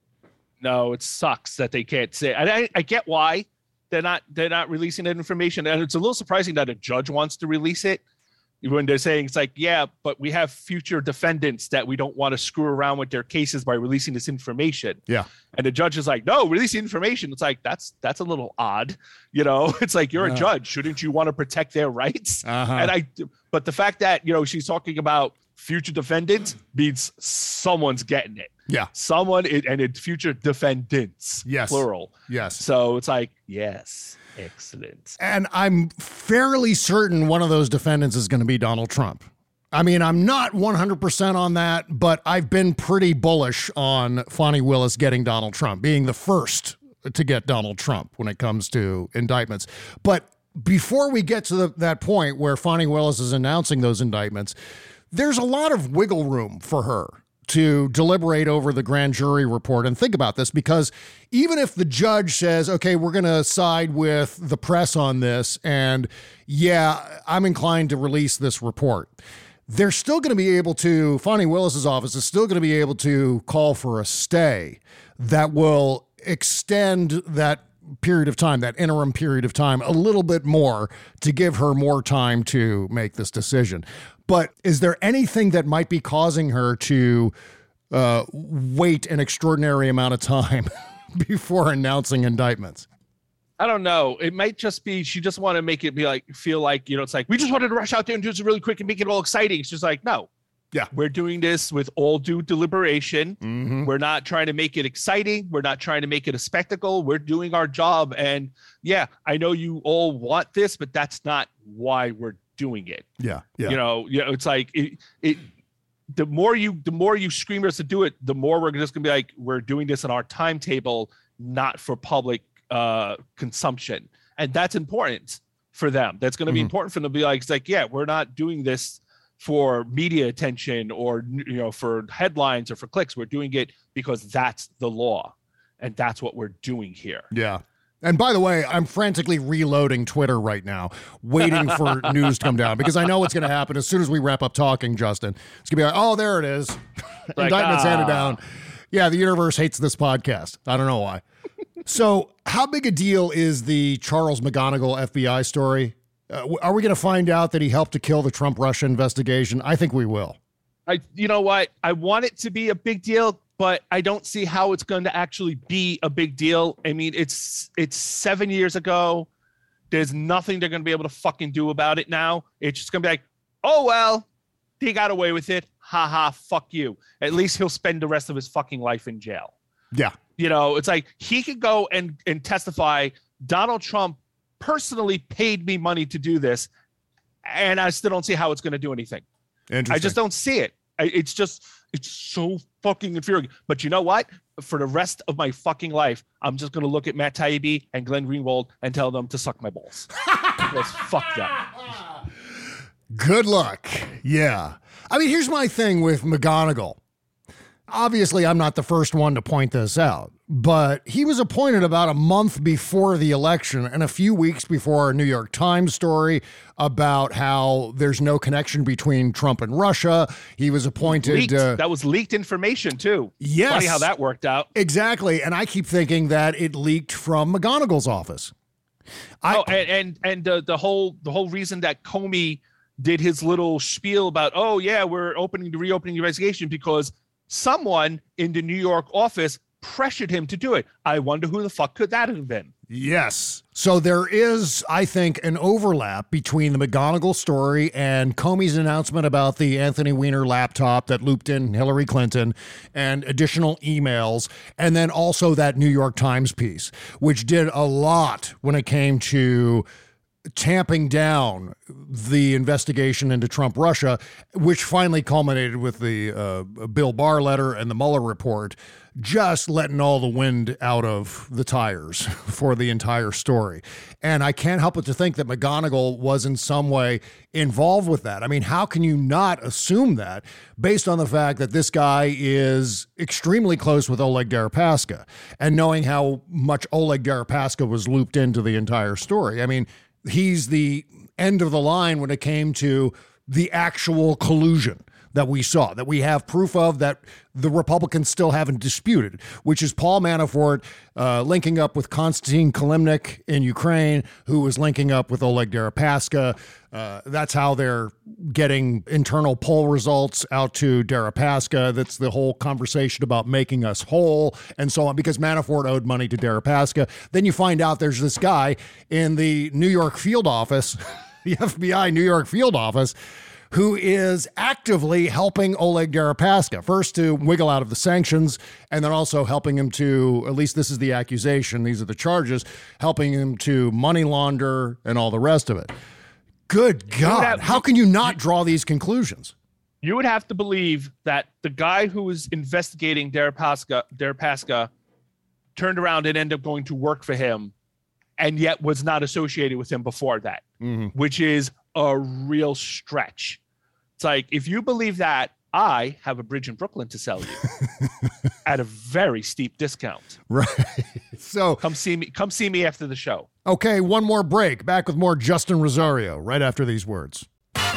No, it sucks that they can't say. And I, I get why they're not they're not releasing that information, and it's a little surprising that a judge wants to release it when they're saying it's like, yeah, but we have future defendants that we don't want to screw around with their cases by releasing this information. Yeah, and the judge is like, no, release the information. It's like that's that's a little odd, you know. It's like you're Yeah. a judge, shouldn't you want to protect their rights? Uh-huh. And I, but the fact that you know she's talking about future defendants means someone's getting it. Yeah. Someone, and it's future defendants. Yes. Plural. Yes. So it's like, yes, excellent. And I'm fairly certain one of those defendants is going to be Donald Trump. I mean, I'm not one hundred percent on that, but I've been pretty bullish on Fani Willis getting Donald Trump, being the first to get Donald Trump when it comes to indictments. But before we get to the, that point where Fani Willis is announcing those indictments, there's a lot of wiggle room for her to deliberate over the grand jury report. And think about this, because even if the judge says, okay, we're going to side with the press on this, and yeah, I'm inclined to release this report, they're still going to be able to, Fani Willis's office is still going to be able to call for a stay that will extend that period of time, that interim period of time, a little bit more to give her more time to make this decision. But is there anything that might be causing her to uh, wait an extraordinary amount of time before announcing indictments? I don't know. It might just be she just want to make it be like feel like, you know, it's like we just wanted to rush out there and do this really quick and make it all exciting. It's just like, no. Yeah. We're doing this with all due deliberation. Mm-hmm. We're not trying to make it exciting. We're not trying to make it a spectacle. We're doing our job. And yeah, I know you all want this, but that's not why we're doing it. Yeah. Yeah. You know, you know, it's like it, it the more you the more you scream at us to do it, the more we're just gonna be like, we're doing this on our timetable, not for public uh consumption. And that's important for them. That's gonna be Mm-hmm. important for them to be like, it's like, yeah, we're not doing this for media attention or, you know, for headlines or for clicks. We're doing it because that's the law, and that's what we're doing here. Yeah. And by the way, I'm frantically reloading Twitter right now, waiting for news to come down, because I know what's going to happen as soon as we wrap up talking, Justin. It's going to be like, oh, there it is. Like, Indictments ah. handed down. Yeah, the universe hates this podcast. I don't know why. So how big a deal is the Charles McGonigal F B I story? Uh, are we going to find out that he helped to kill the Trump-Russia investigation? I think we will. I, you know what? I want it to be a big deal, but I don't see how it's going to actually be a big deal. I mean, it's it's seven years ago. There's nothing they're going to be able to fucking do about it now. It's just going to be like, oh, well, he got away with it. Ha ha, fuck you. At least he'll spend the rest of his fucking life in jail. Yeah. You know, it's like he could go and, and testify, Donald Trump personally paid me money to do this, and I still don't see how it's going to do anything. I just don't see it. I, it's just, it's so fucking infuriating. But you know what? For the rest of my fucking life, I'm just going to look at Matt Taibbi and Glenn Greenwald and tell them to suck my balls. Because fuck them. Good luck. Yeah. I mean, here's my thing with McGonigal. Obviously, I'm not the first one to point this out, but he was appointed about a month before the election and a few weeks before a New York Times story about how there's no connection between Trump and Russia. He was appointed. Leaked. Uh, that was leaked information, too. Yes. Funny how that worked out. Exactly. And I keep thinking that it leaked from McGonigal's office. I, oh, and and, and the, the whole the whole reason that Comey did his little spiel about, oh, yeah, we're opening the reopening the investigation because someone in the New York office pressured him to do it. I wonder who the fuck could that have been? Yes. So there is, I think, an overlap between the McGonigal story and Comey's announcement about the Anthony Weiner laptop that looped in Hillary Clinton and additional emails, and then also that New York Times piece, which did a lot when it came to tamping down the investigation into Trump Russia, which finally culminated with the uh, Bill Barr letter and the Mueller report, just letting all the wind out of the tires for the entire story. And I can't help but to think that McGonigal was in some way involved with that. I mean, how can you not assume that based on the fact that this guy is extremely close with Oleg Deripaska and knowing how much Oleg Deripaska was looped into the entire story? I mean, he's the end of the line when it came to the actual collusion that we saw, that we have proof of, that the Republicans still haven't disputed, which is Paul Manafort uh, linking up with Konstantin Kilimnik in Ukraine, who was linking up with Oleg Deripaska. Uh, that's how they're getting internal poll results out to Deripaska. That's the whole conversation about making us whole and so on, because Manafort owed money to Deripaska. Then you find out there's this guy in the New York field office, the F B I New York field office, who is actively helping Oleg Deripaska, first to wiggle out of the sanctions, and then also helping him to, at least this is the accusation, these are the charges, helping him to money launder and all the rest of it. Good God, have, how can you not draw these conclusions? You would have to believe that the guy who was investigating Deripaska, Deripaska turned around and ended up going to work for him, and yet was not associated with him before that, mm-hmm. which is a real stretch. It's like, if you believe that, I have a bridge in Brooklyn to sell you at a very steep discount. Right. So come see me. Come see me after the show. Okay, one more break. Back with more Justin Rosario right after these words.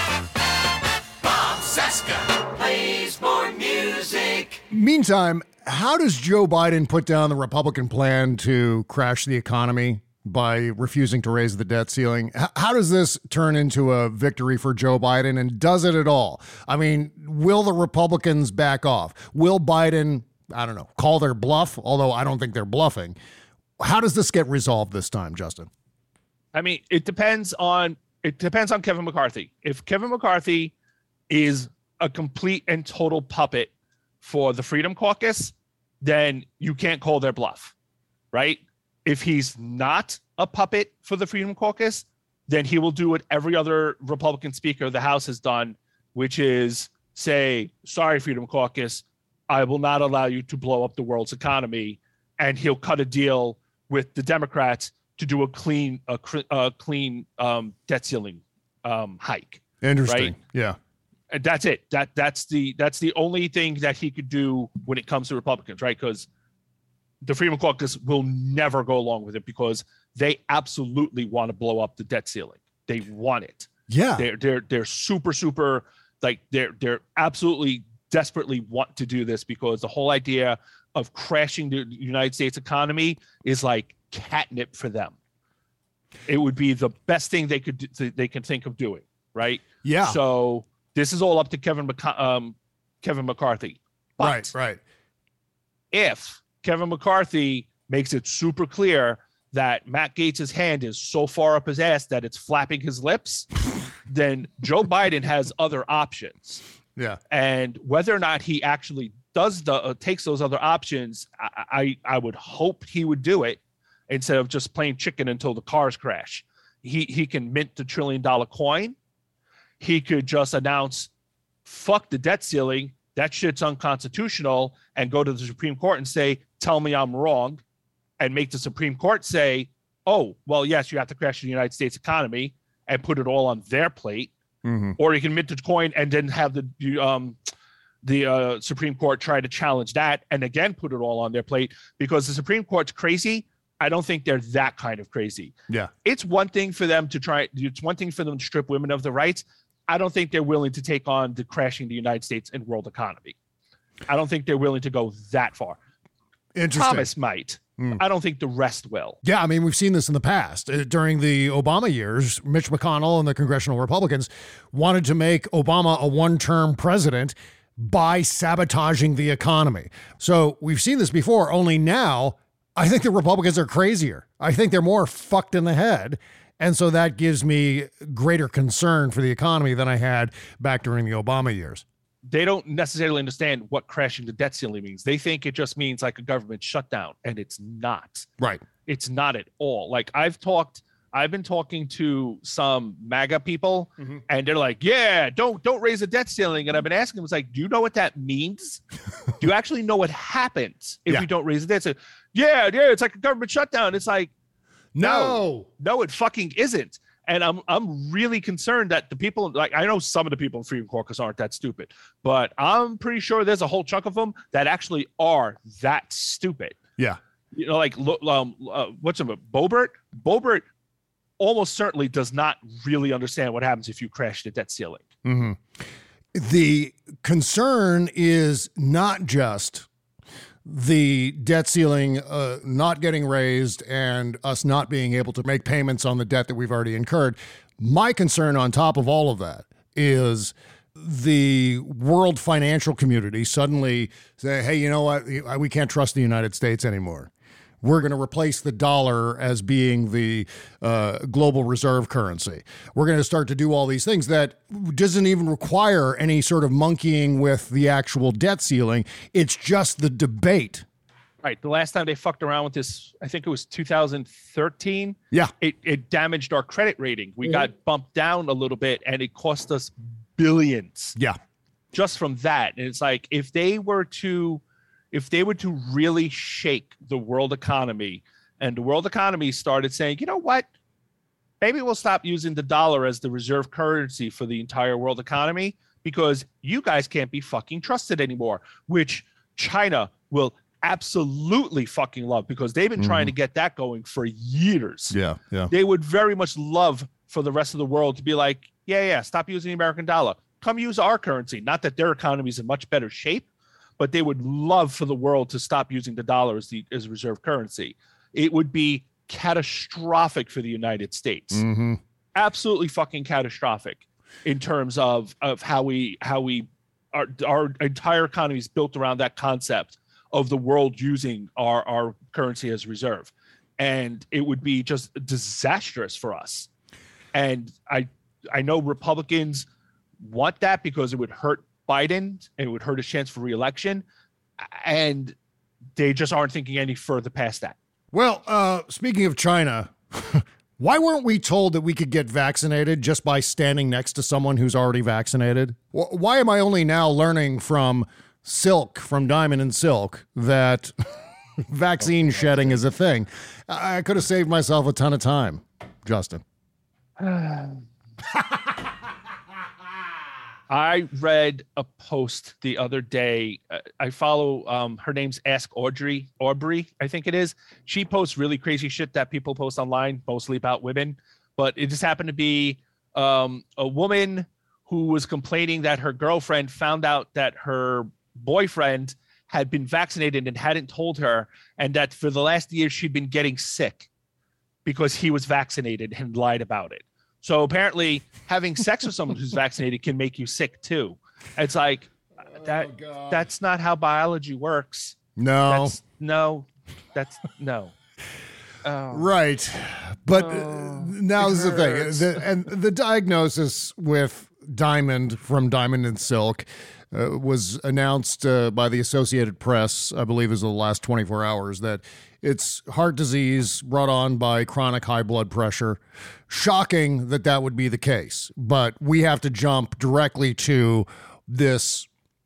Bob Cesca plays more music. Meantime, how does Joe Biden put down the Republican plan to crash the economy by refusing to raise the debt ceiling? How does this turn into a victory for Joe Biden, and does it at all? I mean, will the Republicans back off? Will Biden, I don't know, call their bluff? Although I don't think they're bluffing. How does this get resolved this time, Justin? I mean, it depends on it depends on Kevin McCarthy. If Kevin McCarthy is a complete and total puppet for the Freedom Caucus, then you can't call their bluff, right? If he's not a puppet for the Freedom Caucus, then he will do what every other Republican speaker of the House has done, which is say, sorry, Freedom Caucus, I will not allow you to blow up the world's economy. And he'll cut a deal with the Democrats to do a clean, a, a clean um, debt ceiling um, hike. Interesting. Right? Yeah. And that's it. That that's the that's the only thing that he could do when it comes to Republicans, right? Because the Freedom Caucus will never go along with it because they absolutely want to blow up the debt ceiling. They want it. Yeah. They're they're they're super, super like they're they're absolutely desperately want to do this because the whole idea of crashing the United States economy is like catnip for them. It would be the best thing they could do, they can think of doing, right? Yeah. So this is all up to Kevin McC- um, Kevin McCarthy. But right, right. If Kevin McCarthy makes it super clear that Matt Gaetz's hand is so far up his ass that it's flapping his lips, then Joe Biden has other options. Yeah. And whether or not he actually does the uh, takes those other options, I, I I would hope he would do it instead of just playing chicken until the cars crash. He he can mint the trillion dollar coin. He could just announce, fuck the debt ceiling. That shit's unconstitutional, and go to the Supreme Court and say, tell me I'm wrong, and make the Supreme Court say, oh, well, yes, you have to crash the United States economy and put it all on their plate. Mm-hmm. Or you can mint the coin and then have the um, the uh, Supreme Court try to challenge that and again put it all on their plate because the Supreme Court's crazy. I don't think they're that kind of crazy. Yeah. It's one thing for them to try. It's one thing for them to strip women of their rights. I don't think they're willing to take on the crashing the United States and world economy. I don't think they're willing to go that far. Interesting. Thomas might. Mm. I don't think the rest will. Yeah, I mean, we've seen this in the past. Uh, during the Obama years, Mitch McConnell and the congressional Republicans wanted to make Obama a one-term president by sabotaging the economy. So we've seen this before, only now I think the Republicans are crazier. I think they're more fucked in the head. And so that gives me greater concern for the economy than I had back during the Obama years. They don't necessarily understand what crashing the debt ceiling means. They think it just means like a government shutdown, and it's not. Right. It's not at all. Like I've talked I've been talking to some MAGA people, mm-hmm. and they're like, "Yeah, don't don't raise the debt ceiling." And I've been asking them, "It's like, do you know what that means? Do you actually know what happens if yeah. we don't raise the debt ceiling?" Yeah, yeah, it's like a government shutdown. It's like, no, no, no, it fucking isn't. And I'm I'm really concerned that the people, like, I know some of the people in Freedom Caucus aren't that stupid, but I'm pretty sure there's a whole chunk of them that actually are that stupid. Yeah, you know, like um, uh, what's him, Boebert? Boebert almost certainly does not really understand what happens if you crash the debt ceiling. Mm-hmm. The concern is not just the debt ceiling uh, not getting raised and us not being able to make payments on the debt that we've already incurred. My concern on top of all of that is the world financial community suddenly say, hey, you know what? We can't trust the United States anymore. We're going to replace the dollar as being the uh, global reserve currency. We're going to start to do all these things that doesn't even require any sort of monkeying with the actual debt ceiling. It's just the debate. Right. The last time they fucked around with this, I think it was two thousand thirteen. Yeah. It, it damaged our credit rating. We mm-hmm. got bumped down a little bit, and it cost us billions. Yeah. Just from that. And it's like, if they were to... If they were to really shake the world economy and the world economy started saying, you know what, maybe we'll stop using the dollar as the reserve currency for the entire world economy because you guys can't be fucking trusted anymore, which China will absolutely fucking love because they've been mm-hmm. trying to get that going for years. Yeah, yeah. They would very much love for the rest of the world to be like, yeah, yeah, stop using the American dollar. Come use our currency. Not that their economy is in much better shape, but they would love for the world to stop using the dollar as the as reserve currency. It would be catastrophic for the United States. Mm-hmm. Absolutely fucking catastrophic in terms of of how we how we our our entire economy is built around that concept of the world using our our currency as reserve, and it would be just disastrous for us. And I I know Republicans want that because it would hurt Biden, and it would hurt his chance for re-election, and they just aren't thinking any further past that. Well, uh, speaking of China, why weren't we told that we could get vaccinated just by standing next to someone who's already vaccinated? Why am I only now learning from Silk, from Diamond and Silk, that vaccine shedding is a thing? I could have saved myself a ton of time, Justin. I read a post the other day. I follow um, her name's Ask Audrey Aubrey, I think it is. She posts really crazy shit that people post online, mostly about women. But it just happened to be um, a woman who was complaining that her girlfriend found out that her boyfriend had been vaccinated and hadn't told her, and that for the last year she'd been getting sick because he was vaccinated and lied about it. So apparently having sex with someone who's vaccinated can make you sick too. It's like, that. Oh, that's not how biology works. No, that's, no, that's no. Oh. Right. But oh, now this is the thing. The, and the diagnosis with Diamond from Diamond and Silk uh, was announced uh, by the Associated Press, I believe, is the last twenty-four hours, that it's heart disease brought on by chronic high blood pressure. Shocking that that would be the case, but we have to jump directly to this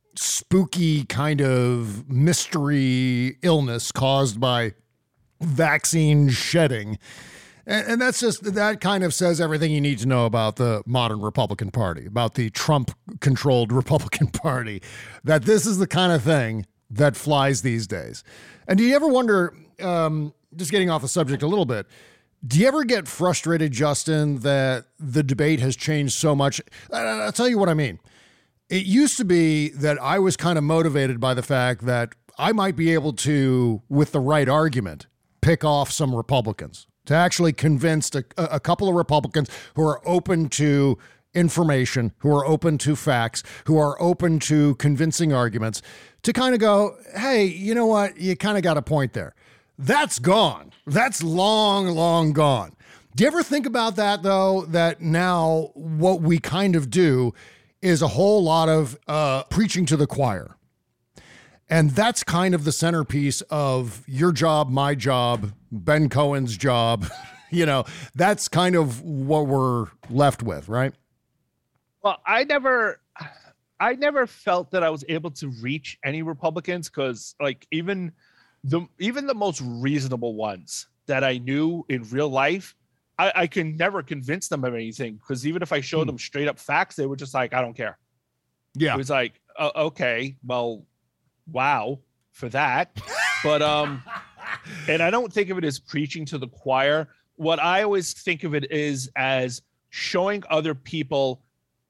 spooky kind of mystery illness caused by vaccine shedding. And, and that's just, that kind of says everything you need to know about the modern Republican Party, about the Trump-controlled Republican Party, that this is the kind of thing that flies these days. And do you ever wonder, um, just getting off the subject a little bit, do you ever get frustrated, Justin, that the debate has changed so much? I'll tell you what I mean. It used to be that I was kind of motivated by the fact that I might be able to, with the right argument, pick off some Republicans, to actually convince a, a couple of Republicans who are open to information, who are open to facts, who are open to convincing arguments, to kind of go, hey, you know what? You kind of got a point there. That's gone. That's long, long gone. Do you ever think about that, though, that now what we kind of do is a whole lot of uh, preaching to the choir? And that's kind of the centerpiece of your job, my job, Ben Cohen's job, You know, that's kind of what we're left with, right? Well, I never, I never felt that I was able to reach any Republicans because, like, even the even the most reasonable ones that I knew in real life, I, I can never convince them of anything because even if I showed hmm. them straight up facts, they were just like, I don't care. Yeah, it was like, uh, okay, well, wow for that, but um, and I don't think of it as preaching to the choir. What I always think of it is as showing other people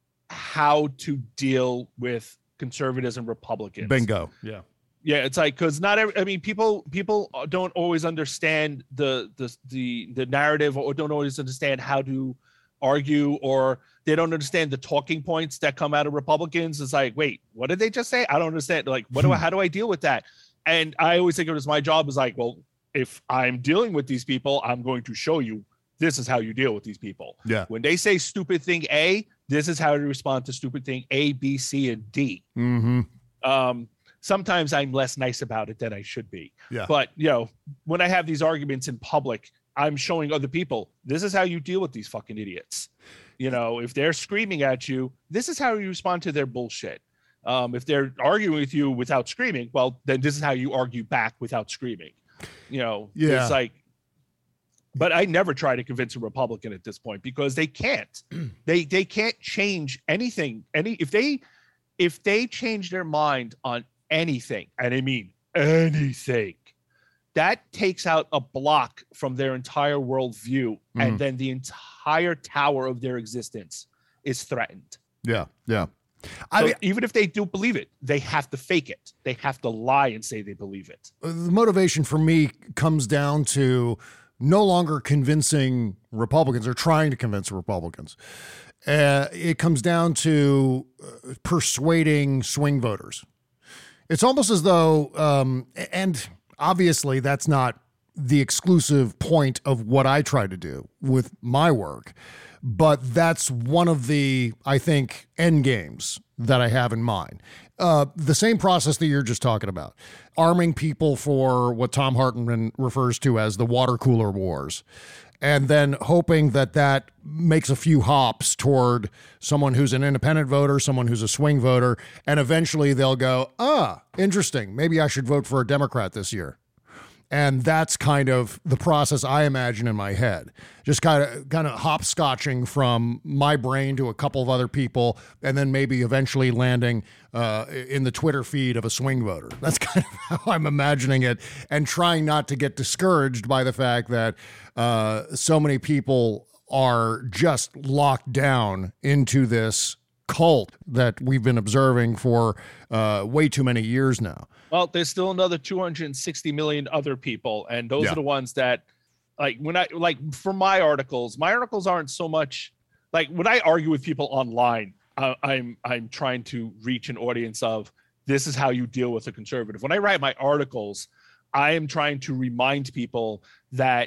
how to deal with conservatives and Republicans. Bingo. Yeah. Yeah. It's like, cause not every, I mean, people, people don't always understand the, the, the, the narrative or don't always understand how to argue, or they don't understand the talking points that come out of Republicans. It's like, wait, what did they just say? I don't understand. Like, what do I, how do I deal with that? And I always think of it as my job is like, well, if I'm dealing with these people, I'm going to show you this is how you deal with these people. Yeah. When they say stupid thing A, this is how to respond to stupid thing A, B, C, and D. Mm-hmm. Um, sometimes I'm less nice about it than I should be. Yeah. But, you know, when I have these arguments in public, I'm showing other people, this is how you deal with these fucking idiots. You know, if they're screaming at you, this is how you respond to their bullshit. Um, if they're arguing with you without screaming, well, then this is how you argue back without screaming. You know, yeah. It's like, but I never try to convince a Republican at this point because they can't. they they can't change anything. Any if they if they change their mind on anything, and I mean anything, that takes out a block from their entire worldview, mm-hmm. and then the entire tower of their existence is threatened. Yeah, yeah. I so mean, even if they do believe it, they have to fake it. They have to lie and say they believe it. The motivation for me comes down to no longer convincing Republicans or trying to convince Republicans. Uh, it comes down to uh, persuading swing voters. It's almost as though, um, and obviously that's not the exclusive point of what I try to do with my work, but that's one of the, I think, end games that I have in mind. Uh, the same process that you're just talking about, arming people for what Thom Hartmann refers to as the water cooler wars, and then hoping that that makes a few hops toward someone who's an independent voter, someone who's a swing voter, and eventually they'll go, ah, interesting, maybe I should vote for a Democrat this year. And that's kind of the process I imagine in my head, just kind of kind of hopscotching from my brain to a couple of other people, and then maybe eventually landing uh, in the Twitter feed of a swing voter. That's kind of how I'm imagining it, and trying not to get discouraged by the fact that uh, so many people are just locked down into this cult that we've been observing for uh, way too many years now. Well, there's still another two hundred sixty million other people, and those yeah. are the ones that, like, when I like for my articles, my articles aren't so much like when I argue with people online. Uh, I'm I'm trying to reach an audience of this is how you deal with a conservative. When I write my articles, I am trying to remind people that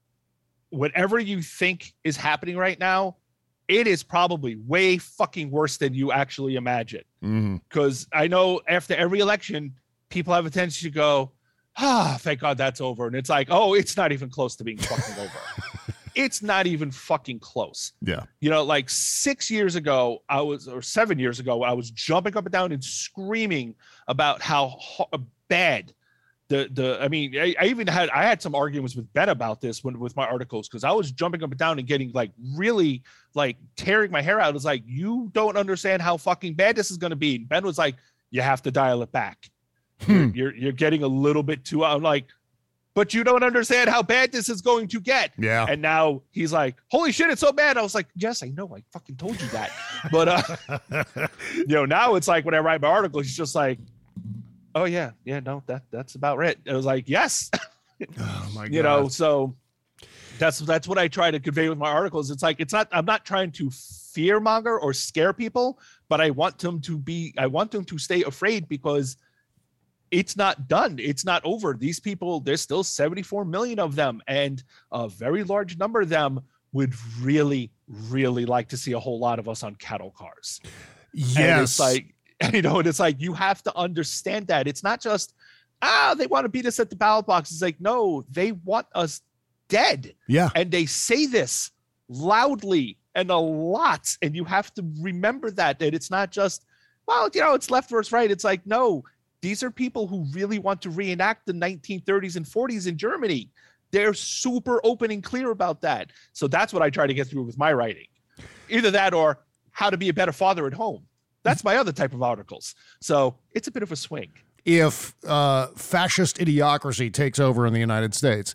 whatever you think is happening right now, it is probably way fucking worse than you actually imagine. Because mm-hmm. I know after every election, people have a tendency to go, ah, thank God that's over. And it's like, oh, it's not even close to being fucking over. It's not even fucking close. Yeah. You know, like six years ago, I was, or seven years ago, I was jumping up and down and screaming about how ho- bad the, the, I mean, I, I even had, I had some arguments with Ben about this when, with my articles, because I was jumping up and down and getting like really like tearing my hair out. It's like, you don't understand how fucking bad this is going to be. And Ben was like, you have to dial it back. Hmm. You're, you're you're getting a little bit too. I'm like, but you don't understand how bad this is going to get. Yeah. And now he's like, holy shit, it's so bad. I was like, yes, I know, I fucking told you that. But uh, you know, now it's like when I write my article, he's just like, oh yeah, yeah, no, that that's about right. I was like, yes. Oh my god. You know, so that's that's what I try to convey with my articles. It's like it's not. I'm not trying to fearmonger or scare people, but I want them to be. I want them to stay afraid because it's not done. It's not over. These people, there's still seventy-four million of them, and a very large number of them would really, really like to see a whole lot of us on cattle cars. Yes. And it's like, you know, and it's like, you have to understand that it's not just, ah, they want to beat us at the ballot box. It's like, no, they want us dead. Yeah. And they say this loudly and a lot. And you have to remember that, that it's not just, well, you know, it's left versus right. It's like, no, these are people who really want to reenact the nineteen thirties and forties in Germany. They're super open and clear about that. So that's what I try to get through with my writing. Either that or how to be a better father at home. That's my other type of articles. So it's a bit of a swing. If uh, fascist idiocracy takes over in the United States,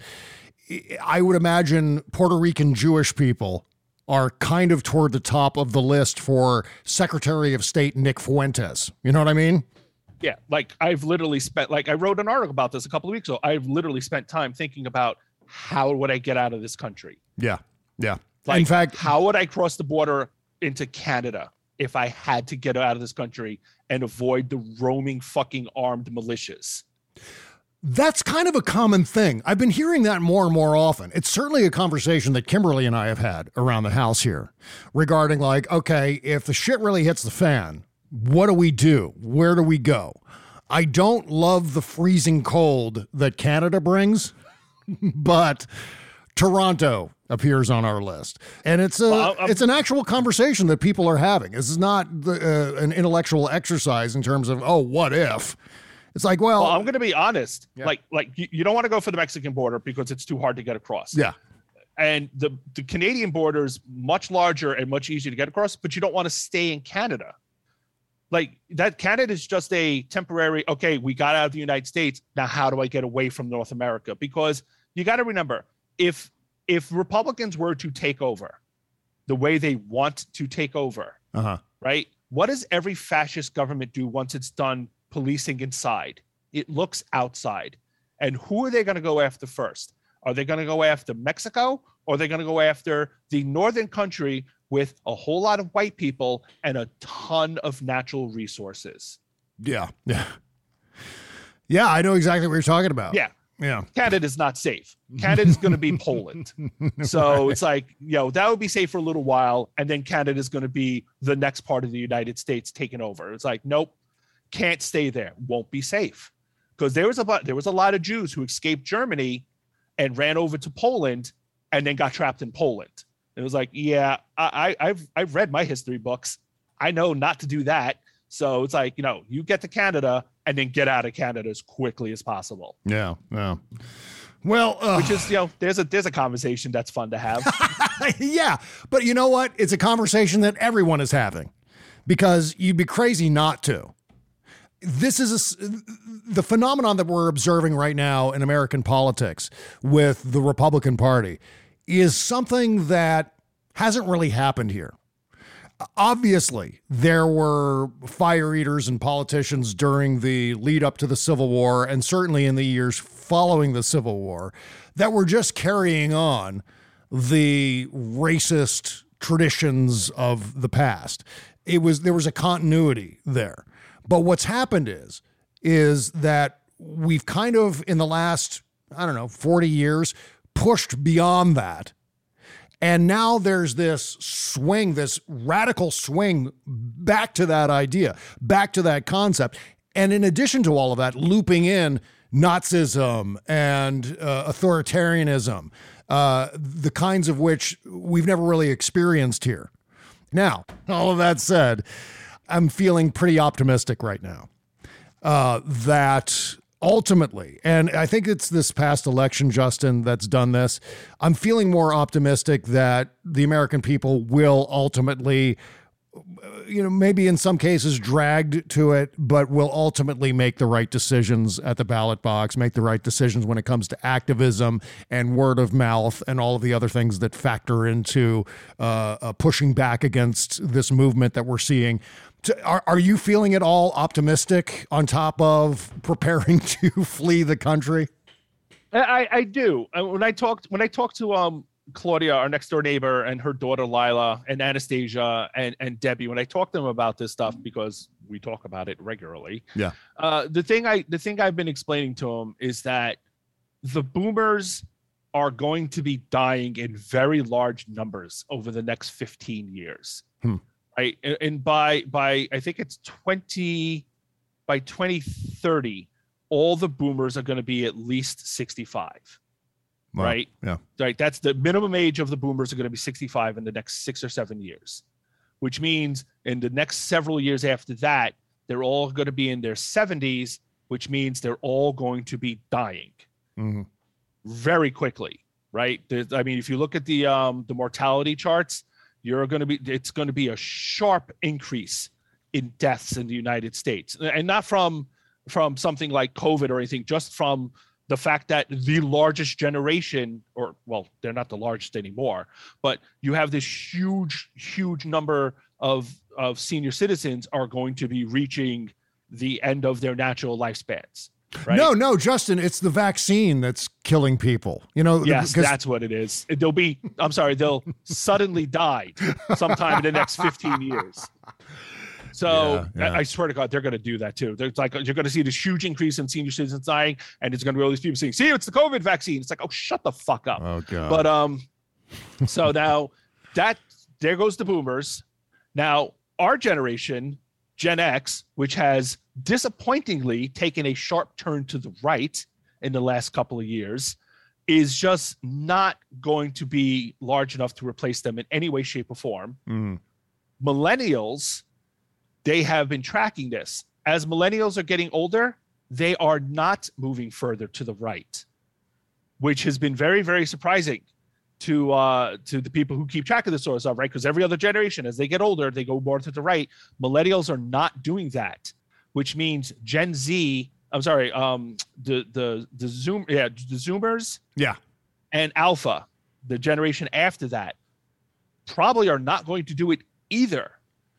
I would imagine Puerto Rican Jewish people are kind of toward the top of the list for Secretary of State Nick Fuentes. You know what I mean? Yeah, like I've literally spent, like I wrote an article about this a couple of weeks ago. I've literally spent time thinking about how would I get out of this country? Yeah, yeah. Like, in fact, how would I cross the border into Canada if I had to get out of this country and avoid the roaming fucking armed militias? That's kind of a common thing. I've been hearing that more and more often. It's certainly a conversation that Kimberly and I have had around the house here regarding like, okay, if the shit really hits the fan, what do we do? Where do we go? I don't love the freezing cold that Canada brings, but Toronto appears on our list. And it's a well, it's an actual conversation that people are having. This is not the, uh, an intellectual exercise in terms of, oh, what if? It's like, well, well I'm going to be honest. Yeah. Like, like you, you don't want to go for the Mexican border because it's too hard to get across. Yeah. And the, the Canadian border is much larger and much easier to get across, but you don't want to stay in Canada. Like that Canada is just a temporary, okay, we got out of the United States. Now, how do I get away from North America? Because you got to remember, if if Republicans were to take over the way they want to take over, uh-huh. right? What does every fascist government do once it's done policing inside? It looks outside. And who are they going to go after first? Are they going to go after Mexico, or are they going to go after the northern country with a whole lot of white people and a ton of natural resources? Yeah. Yeah. Yeah, I know exactly what you're talking about. Yeah. Yeah. Canada's not safe. Canada's going to be Poland. So right. It's like, you know, that would be safe for a little while. And then Canada's going to be the next part of the United States taken over. It's like, nope, can't stay there. Won't be safe. Because there was a there was a lot of Jews who escaped Germany and ran over to Poland and then got trapped in Poland. It was like, yeah, I, I, I've I've read my history books. I know not to do that. So it's like, you know, you get to Canada and then get out of Canada as quickly as possible. Yeah, yeah. Well, uh, which is, you know, there's a there's a conversation that's fun to have. Yeah, but you know what? It's a conversation that everyone is having because you'd be crazy not to. This is a, the phenomenon that we're observing right now in American politics with the Republican Party is something that hasn't really happened here. Obviously, there were fire eaters and politicians during the lead up to the Civil War, and certainly in the years following the Civil War, that were just carrying on the racist traditions of the past. It was there was a continuity there. But what's happened is, is that we've kind of, in the last, I don't know, forty years, pushed beyond that. And now there's this swing, this radical swing back to that idea, back to that concept. And in addition to all of that, looping in Nazism and uh, authoritarianism, uh, the kinds of which we've never really experienced here. Now, all of that said, I'm feeling pretty optimistic right now uh, that ultimately, and I think it's this past election, Justin, that's done this. I'm feeling more optimistic that the American people will ultimately, you know, maybe in some cases dragged to it, but will ultimately make the right decisions at the ballot box, make the right decisions when it comes to activism and word of mouth and all of the other things that factor into uh, uh, pushing back against this movement that we're seeing. Are, are you feeling at all optimistic on top of preparing to flee the country? I, I do. When I talked when I talked to um Claudia, our next door neighbor, and her daughter Lila, and Anastasia, and and Debbie, when I talked to them about this stuff, because we talk about it regularly. Yeah. Uh, the thing I the thing I've been explaining to them is that the boomers are going to be dying in very large numbers over the next fifteen years. Hmm. Right. And by by I think it's twenty by twenty thirty, all the boomers are going to be at least sixty-five. Wow. right? Yeah. Right. That's the minimum age of the boomers are going to be sixty-five in the next six or seven years, which means in the next several years after that, they're all going to be in their seventies, which means they're all going to be dying mm-hmm. very quickly, right? There's, I mean, if you look at the um, the mortality charts, you're going to be it's going to be a sharp increase in deaths in the United States, and not from from something like COVID or anything, just from the fact that the largest generation, or well, they're not the largest anymore, but you have this huge, huge number of of senior citizens are going to be reaching the end of their natural lifespans. Right? No, no, Justin, it's the vaccine that's killing people. You know, yes, that's what it is. They'll be, I'm sorry, they'll suddenly die sometime in the next fifteen years. So yeah, yeah. I swear to God, they're going to do that too. There's like, you're going to see this huge increase in senior citizens dying, and it's going to be all these people saying, see, it's the COVID vaccine. It's like, oh, shut the fuck up. Oh, God. But um, so now that, there goes the boomers. Now, our generation, Gen X, which has disappointingly taken a sharp turn to the right in the last couple of years, is just not going to be large enough to replace them in any way, shape, or form. Mm. Millennials, they have been tracking this. As millennials are getting older, they are not moving further to the right, which has been very, very surprising to uh, to the people who keep track of this sort of stuff, right? Because every other generation, as they get older, they go more to the right. Millennials are not doing that, which means Gen Z, I'm sorry, um, the the the Zoom, yeah, the Zoomers, yeah, and Alpha, the generation after that, probably are not going to do it either.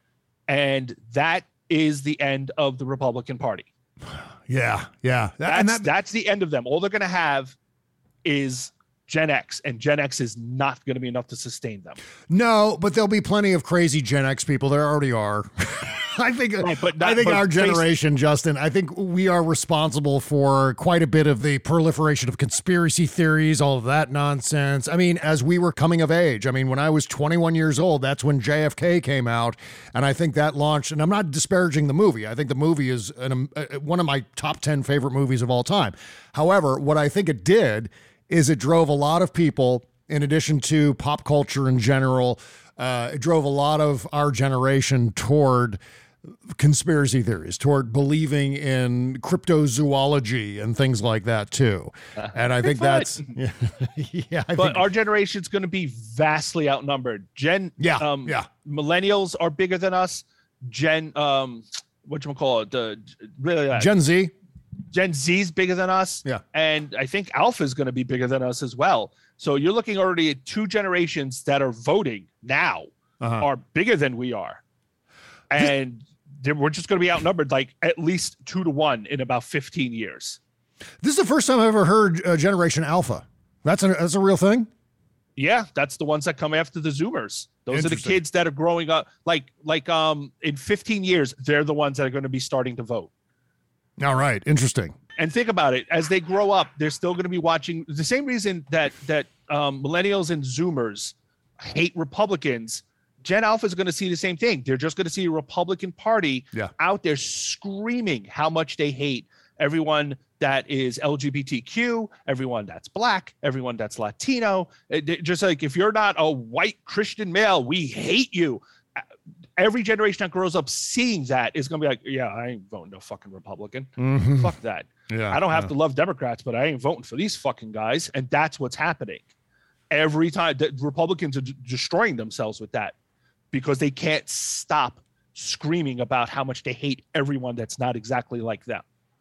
And that is the end of the Republican Party. Yeah, yeah. That's, and that, that's the end of them. All they're going to have is Gen X, and Gen X is not going to be enough to sustain them. No, but there'll be plenty of crazy Gen X people. There already are. I think right, but not, I think but our generation, face- Justin, I think we are responsible for quite a bit of the proliferation of conspiracy theories, all of that nonsense. I mean, as we were coming of age, I mean, when I was twenty-one years old, that's when J F K came out, and I think that launched, and I'm not disparaging the movie. I think the movie is an, uh, one of my top ten favorite movies of all time. However, what I think it did is it drove a lot of people, in addition to pop culture in general, uh, it drove a lot of our generation toward conspiracy theories, toward believing in cryptozoology and things like that too. And I think that's, yeah, yeah I but think, our generation's going to be vastly outnumbered. Gen, yeah, um, yeah. Millennials are bigger than us. Gen, um, whatchamacallit, the really uh, Gen Z. Gen Z's bigger than us. Yeah. And I think Alpha is going to be bigger than us as well. So you're looking already at two generations that are voting now uh-huh. are bigger than we are. And we're just going to be outnumbered like at least two to one in about fifteen years. This is the first time I've ever heard uh, Generation Alpha. That's a, that's a real thing? Yeah, that's the ones that come after the Zoomers. Those are the kids that are growing up. Like, like um, in fifteen years, they're the ones that are going to be starting to vote. All right. Interesting. And think about it. As they grow up, they're still going to be watching. The same reason that that um, millennials and Zoomers hate Republicans, Gen Alpha is going to see the same thing. They're just going to see a Republican Party yeah. out there screaming how much they hate everyone that is L G B T Q, everyone that's Black, everyone that's Latino. It, just like if you're not a white Christian male, we hate you. Every generation that grows up seeing that is going to be like, yeah, I ain't voting no fucking Republican. Mm-hmm. Fuck that. Yeah, I don't have yeah. to love Democrats, but I ain't voting for these fucking guys. And that's what's happening. Every time that Republicans are d- destroying themselves with that because they can't stop screaming about how much they hate everyone that's not exactly like them.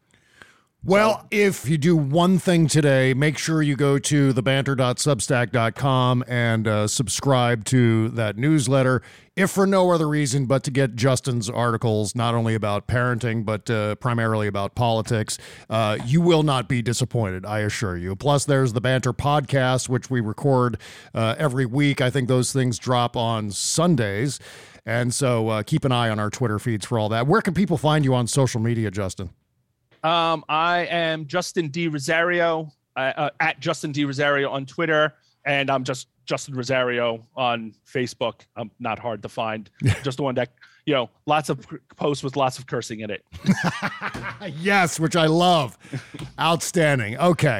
Well, so, if you do one thing today, make sure you go to the banter dot substack dot com and uh, subscribe to that newsletter, if for no other reason but to get Justin's articles, not only about parenting, but uh, primarily about politics. Uh, you will not be disappointed, I assure you. Plus, there's the Banter podcast, which we record uh, every week. I think those things drop on Sundays. And so uh, keep an eye on our Twitter feeds for all that. Where can people find you on social media, Justin? Um, I am Justin D. Rosario, uh, uh, at Justin D. Rosario on Twitter, and I'm just Justin Rosario on Facebook. I'm not hard to find. Just the one that, you know, lots of posts with lots of cursing in it. Yes, which I love. Outstanding. Okay.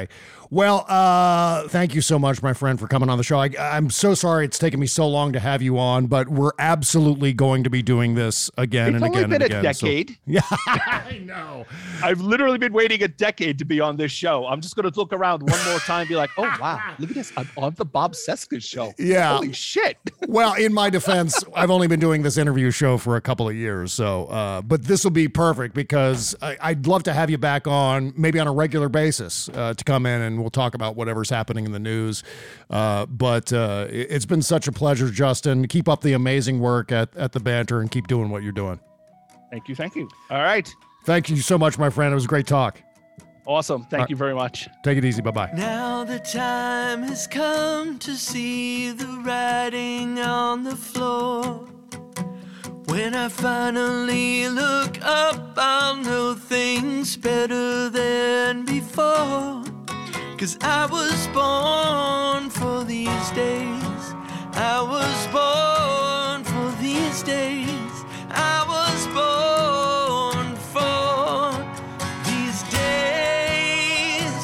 Well, uh, thank you so much, my friend, for coming on the show. I, I'm so sorry it's taken me so long to have you on, but we're absolutely going to be doing this again it's and again and again. It's only been a decade. So, yeah, I know. I've literally been waiting a decade to be on this show. I'm just going to look around one more time and be like, oh, wow, look at this. I'm on the Bob Cesca show. Yeah. Holy shit. Well, in my defense, I've only been doing this interview show for a couple of years. So, uh, but this will be perfect because I, I'd love to have you back on, maybe on a regular basis, uh, to come in and we'll talk about whatever's happening in the news. Uh, but uh, it, it's been such a pleasure, Justin. Keep up the amazing work at, at the banter and keep doing what you're doing. Thank you. Thank you. All right. Thank you so much, my friend. It was a great talk. Awesome. Thank right. you very much. Take it easy. Bye-bye. Now the time has come to see the writing on the floor. When I finally look up, I'll know things better than before. 'Cause I was born for these days. I was born for these days. I was born for these days.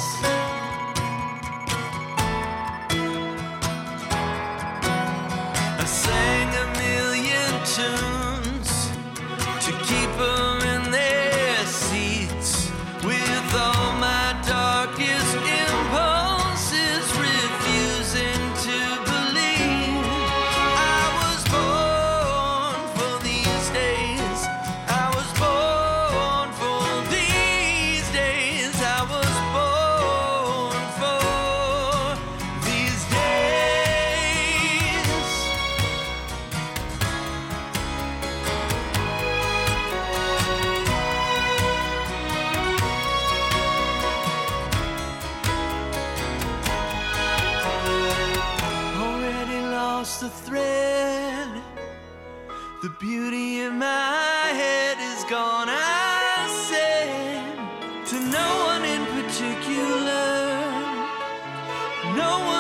I sang a million tunes to keep them in their seats with all my darkest impulses refusing to believe. I was born for these days. I was born for these days. I was born for these days. Already lost the thread. The beauty in my head is gone. I said to no one in particular. No one